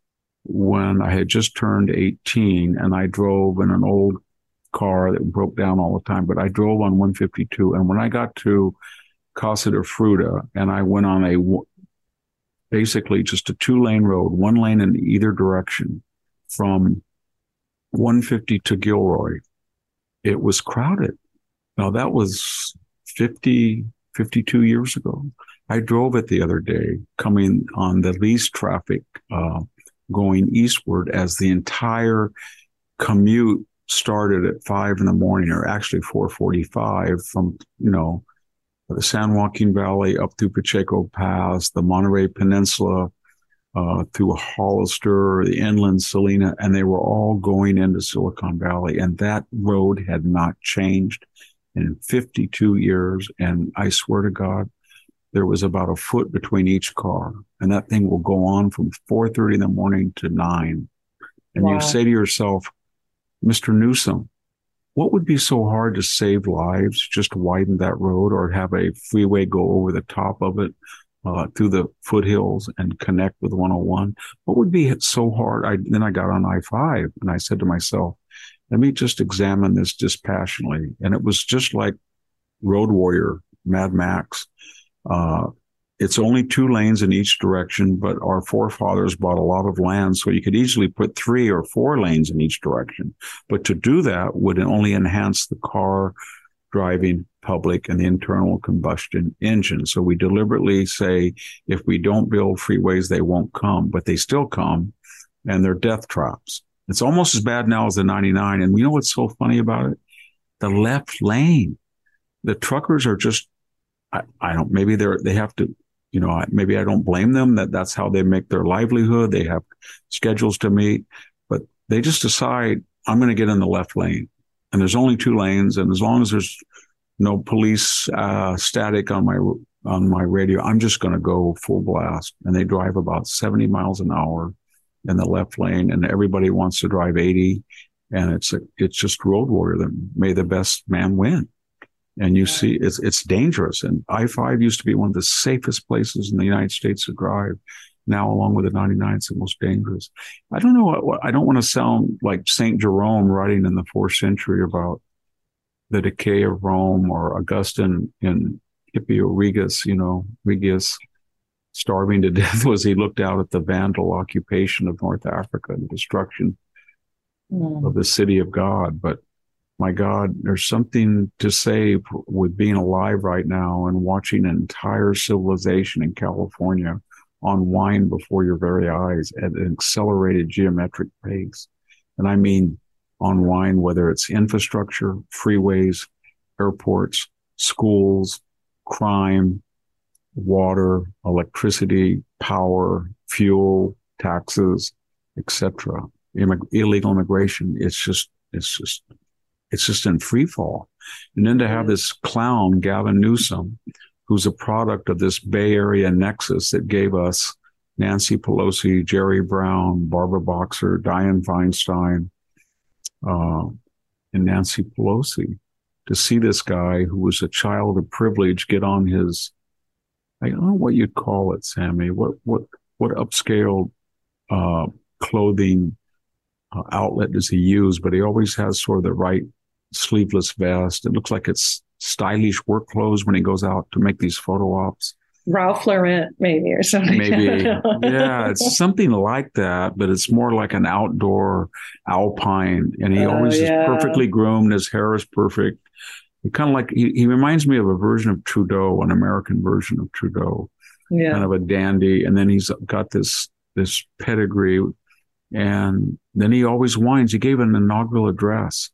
when I had just turned eighteen and I drove in an old car that broke down all the time, but I drove on one fifty-two. And when I got to Casa de Fruta and I went on a basically just a two lane road, one lane in either direction from one fifty to Gilroy, it was crowded. Now that was fifty, fifty-two years ago. I drove it the other day coming on the least traffic uh, going eastward as the entire commute started at five in the morning, or actually four forty-five from, you know, the San Joaquin Valley up through Pacheco Pass, the Monterey Peninsula, uh, through Hollister, the inland Salina, and they were all going into Silicon Valley. And that road had not changed in fifty-two years. And I swear to God, there was about a foot between each car. And that thing will go on from four thirty in the morning to nine. And wow. You say to yourself, Mister Newsom, what would be so hard to save lives? Just widen that road or have a freeway go over the top of it uh, through the foothills and connect with one oh one? What would be so hard? I, then I got on I five and I said to myself, let me just examine this dispassionately. And it was just like Road Warrior, Mad Max. Uh, it's only two lanes in each direction, but our forefathers bought a lot of land, so you could easily put three or four lanes in each direction. But to do that would only enhance the car driving public and the internal combustion engine. So we deliberately say, if we don't build freeways, they won't come, but they still come, and they're death traps. It's almost as bad now as the ninety-nine. And you know what's so funny about it? The left lane. The truckers are just, I, I don't, maybe they're, they have to, you know, maybe I don't blame them that that's how they make their livelihood. They have schedules to meet, but they just decide, I'm going to get in the left lane. And there's only two lanes. And as long as there's no police uh, static on my on my radio, I'm just going to go full blast. And they drive about seventy miles an hour in the left lane, and everybody wants to drive eighty. And it's a, it's just road warrior. That may the best man win. And you yeah. see, it's it's dangerous. And I five used to be one of the safest places in the United States to drive. Now, along with the ninety-nine, it's the most dangerous. I don't know. What, I don't want to sound like Saint Jerome writing in the fourth century about the decay of Rome, or Augustine in Scipio Regius, you know, Regius starving to death as he looked out at the Vandal occupation of North Africa and the destruction mm. of the city of God. But my God, there's something to say with being alive right now and watching an entire civilization in California unwind before your very eyes at an accelerated geometric pace. And I mean unwind, whether it's infrastructure, freeways, airports, schools, crime, water, electricity, power, fuel, taxes, et cetera. Immig- illegal immigration. It's just, it's just, it's just in free fall. And then to have this clown, Gavin Newsom, who's a product of this Bay Area nexus that gave us Nancy Pelosi, Jerry Brown, Barbara Boxer, Dianne Feinstein, uh, and Nancy Pelosi. To see this guy who was a child of privilege get on his, I don't know what you'd call it, Sammy, what what what upscale uh, clothing uh, outlet does he use? But he always has sort of the right sleeveless vest. It looks like it's stylish work clothes when he goes out to make these photo ops. Ralph Lauren, maybe, or something. Maybe. Yeah, it's something like that, but it's more like an outdoor alpine. And he oh, always yeah. is perfectly groomed. His hair is perfect. He kind of like, he, he reminds me of a version of Trudeau, an American version of Trudeau. Yeah. Kind of a dandy. And then he's got this, this pedigree. And then he always whines. He gave an inaugural address.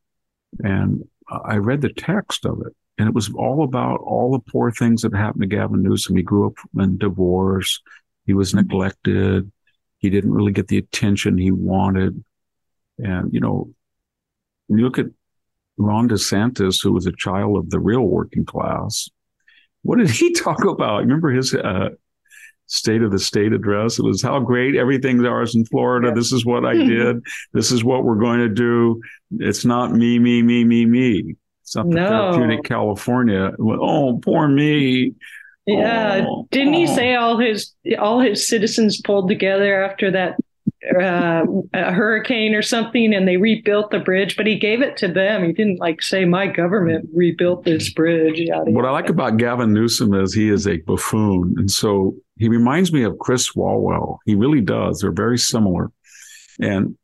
And I read the text of it. And it was all about all the poor things that happened to Gavin Newsom. He grew up in divorce. He was neglected. He didn't really get the attention he wanted. And, you know, when you look at Ron DeSantis, who was a child of the real working class, what did he talk about? Remember his uh, State of the State address? It was how great everything's ours in Florida. This is what I did. This is what we're going to do. It's not me, me, me, me, me. It's not the no. therapeutic California. Oh, poor me. Yeah. Oh, Didn't oh. he say all his all his citizens pulled together after that uh, a hurricane or something, and they rebuilt the bridge? But he gave it to them. He didn't like say my government rebuilt this bridge. Yada, what yada. I like about Gavin Newsom is he is a buffoon, and so he reminds me of Chris Swalwell. He really does. They're very similar, and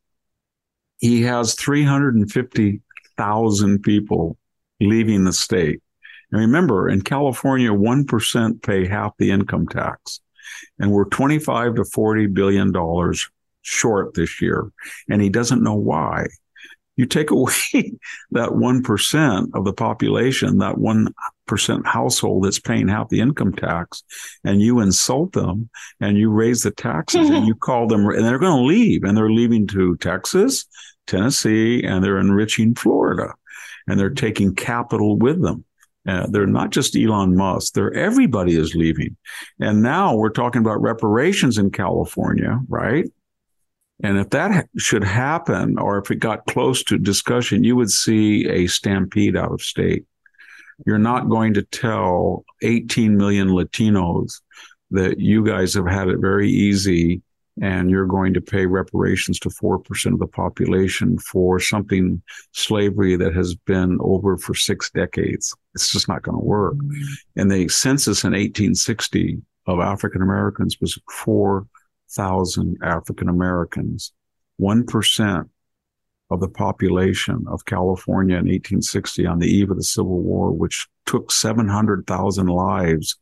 he has three hundred fifty thousand people leaving the state. And remember, in California, one percent pay half the income tax. And we're twenty-five to forty billion dollars short this year. And he doesn't know why. You take away that one percent of the population, that one percent household that's paying half the income tax, and you insult them and you raise the taxes and you call them, and they're going to leave, and they're leaving to Texas, Tennessee, and they're enriching Florida. And they're taking capital with them. Uh, they're not just Elon Musk. They're everybody is leaving. And now we're talking about reparations in California, right? And if that ha- should happen, or if it got close to discussion, you would see a stampede out of state. You're not going to tell eighteen million Latinos that you guys have had it very easy and you're going to pay reparations to four percent of the population for something, slavery, that has been over for six decades. It's just not going to work. Mm-hmm. And the census in eighteen sixty of African Americans was four thousand African Americans. one percent of the population of California in eighteen sixty, on the eve of the Civil War, which took seven hundred thousand lives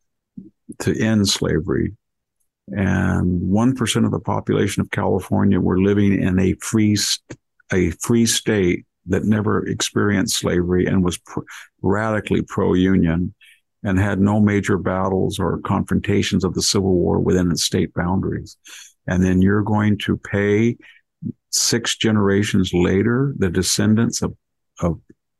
to end slavery. And one percent of the population of California were living in a free, a free state that never experienced slavery and was pr- radically pro-union and had no major battles or confrontations of the Civil War within its state boundaries. And then you're going to pay six generations later the descendants of of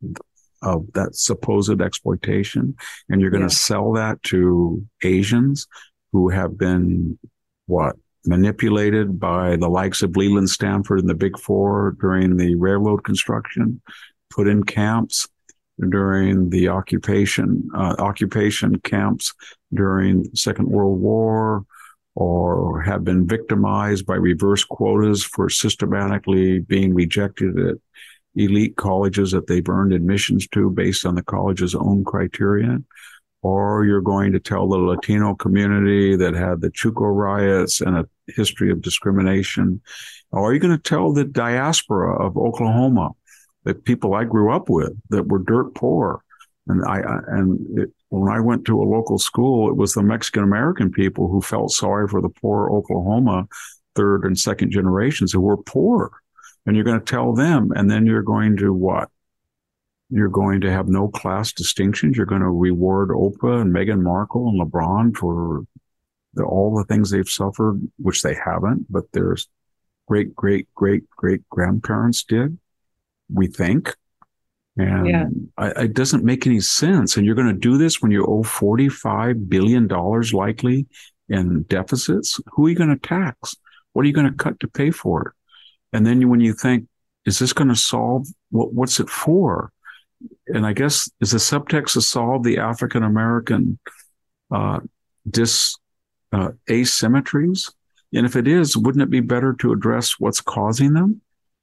of that supposed exploitation, and you're going to yeah. sell that to Asians who have been what manipulated by the likes of Leland Stanford and the Big Four during the railroad construction, put in camps during the occupation uh, occupation camps during the Second World War, or have been victimized by reverse quotas for systematically being rejected at elite colleges that they've earned admissions to based on the college's own criteria. Or you're going to tell the Latino community that had the Chuco riots and a history of discrimination. Or are you going to tell the diaspora of Oklahoma, the people I grew up with that were dirt poor? And I, and it, when I went to a local school, it was the Mexican American people who felt sorry for the poor Oklahoma third and second generations who were poor. And you're going to tell them, and then you're going to what? You're going to have no class distinctions. You're going to reward Oprah and Meghan Markle and LeBron for the, all the things they've suffered, which they haven't, but their great, great, great, great grandparents did, we think. And yeah. I, it doesn't make any sense. And you're going to do this when you owe forty-five billion dollars likely in deficits. Who are you going to tax? What are you going to cut to pay for it? And then you, when you think, is this going to solve, what, what's it for? And I guess, is the subtext to solve the African-American uh, dis uh, asymmetries? And if it is, wouldn't it be better to address what's causing them?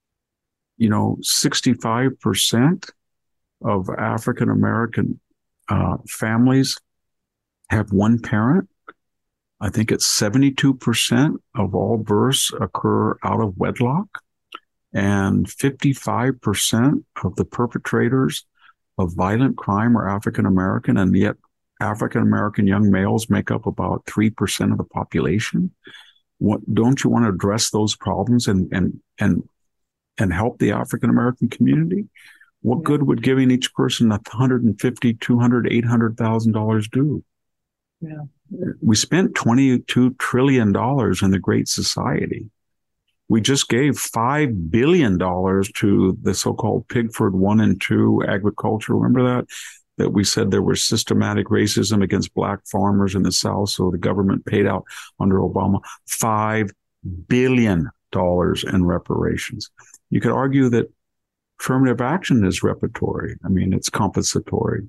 You know, sixty-five percent of African-American uh, families have one parent. I think it's seventy-two percent of all births occur out of wedlock. And fifty-five percent of the perpetrators of violent crime are African-American, and yet African-American young males make up about three percent of the population. What, don't you want to address those problems and, and, and, and help the African-American community? What yeah. good would giving each person one hundred fifty thousand dollars, two hundred thousand dollars, eight hundred thousand dollars do? Yeah. We spent twenty-two trillion dollars in the Great Society. We just gave five billion dollars to the so-called Pigford one and two agriculture. Remember that? That we said there was systematic racism against black farmers in the South, so the government paid out under Obama five billion dollars in reparations. You could argue that affirmative action is reparatory. I mean, it's compensatory.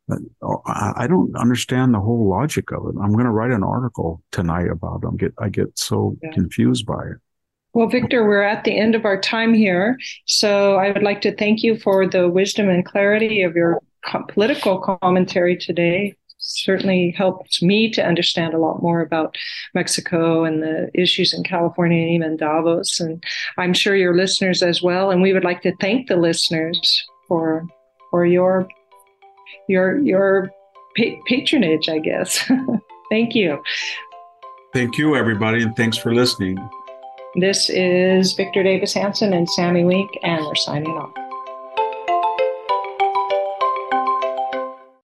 I don't understand the whole logic of it. I'm going to write an article tonight about it. I get, I get so yeah. confused by it. Well, Victor, we're at the end of our time here. So I would like to thank you for the wisdom and clarity of your co- political commentary today. Certainly helps me to understand a lot more about Mexico and the issues in California and even Davos. And I'm sure your listeners as well. And we would like to thank the listeners for for your your your pa- patronage, I guess. Thank you. Thank you, everybody, and thanks for listening. This is Victor Davis Hanson and Sammy Wink, and we're signing off.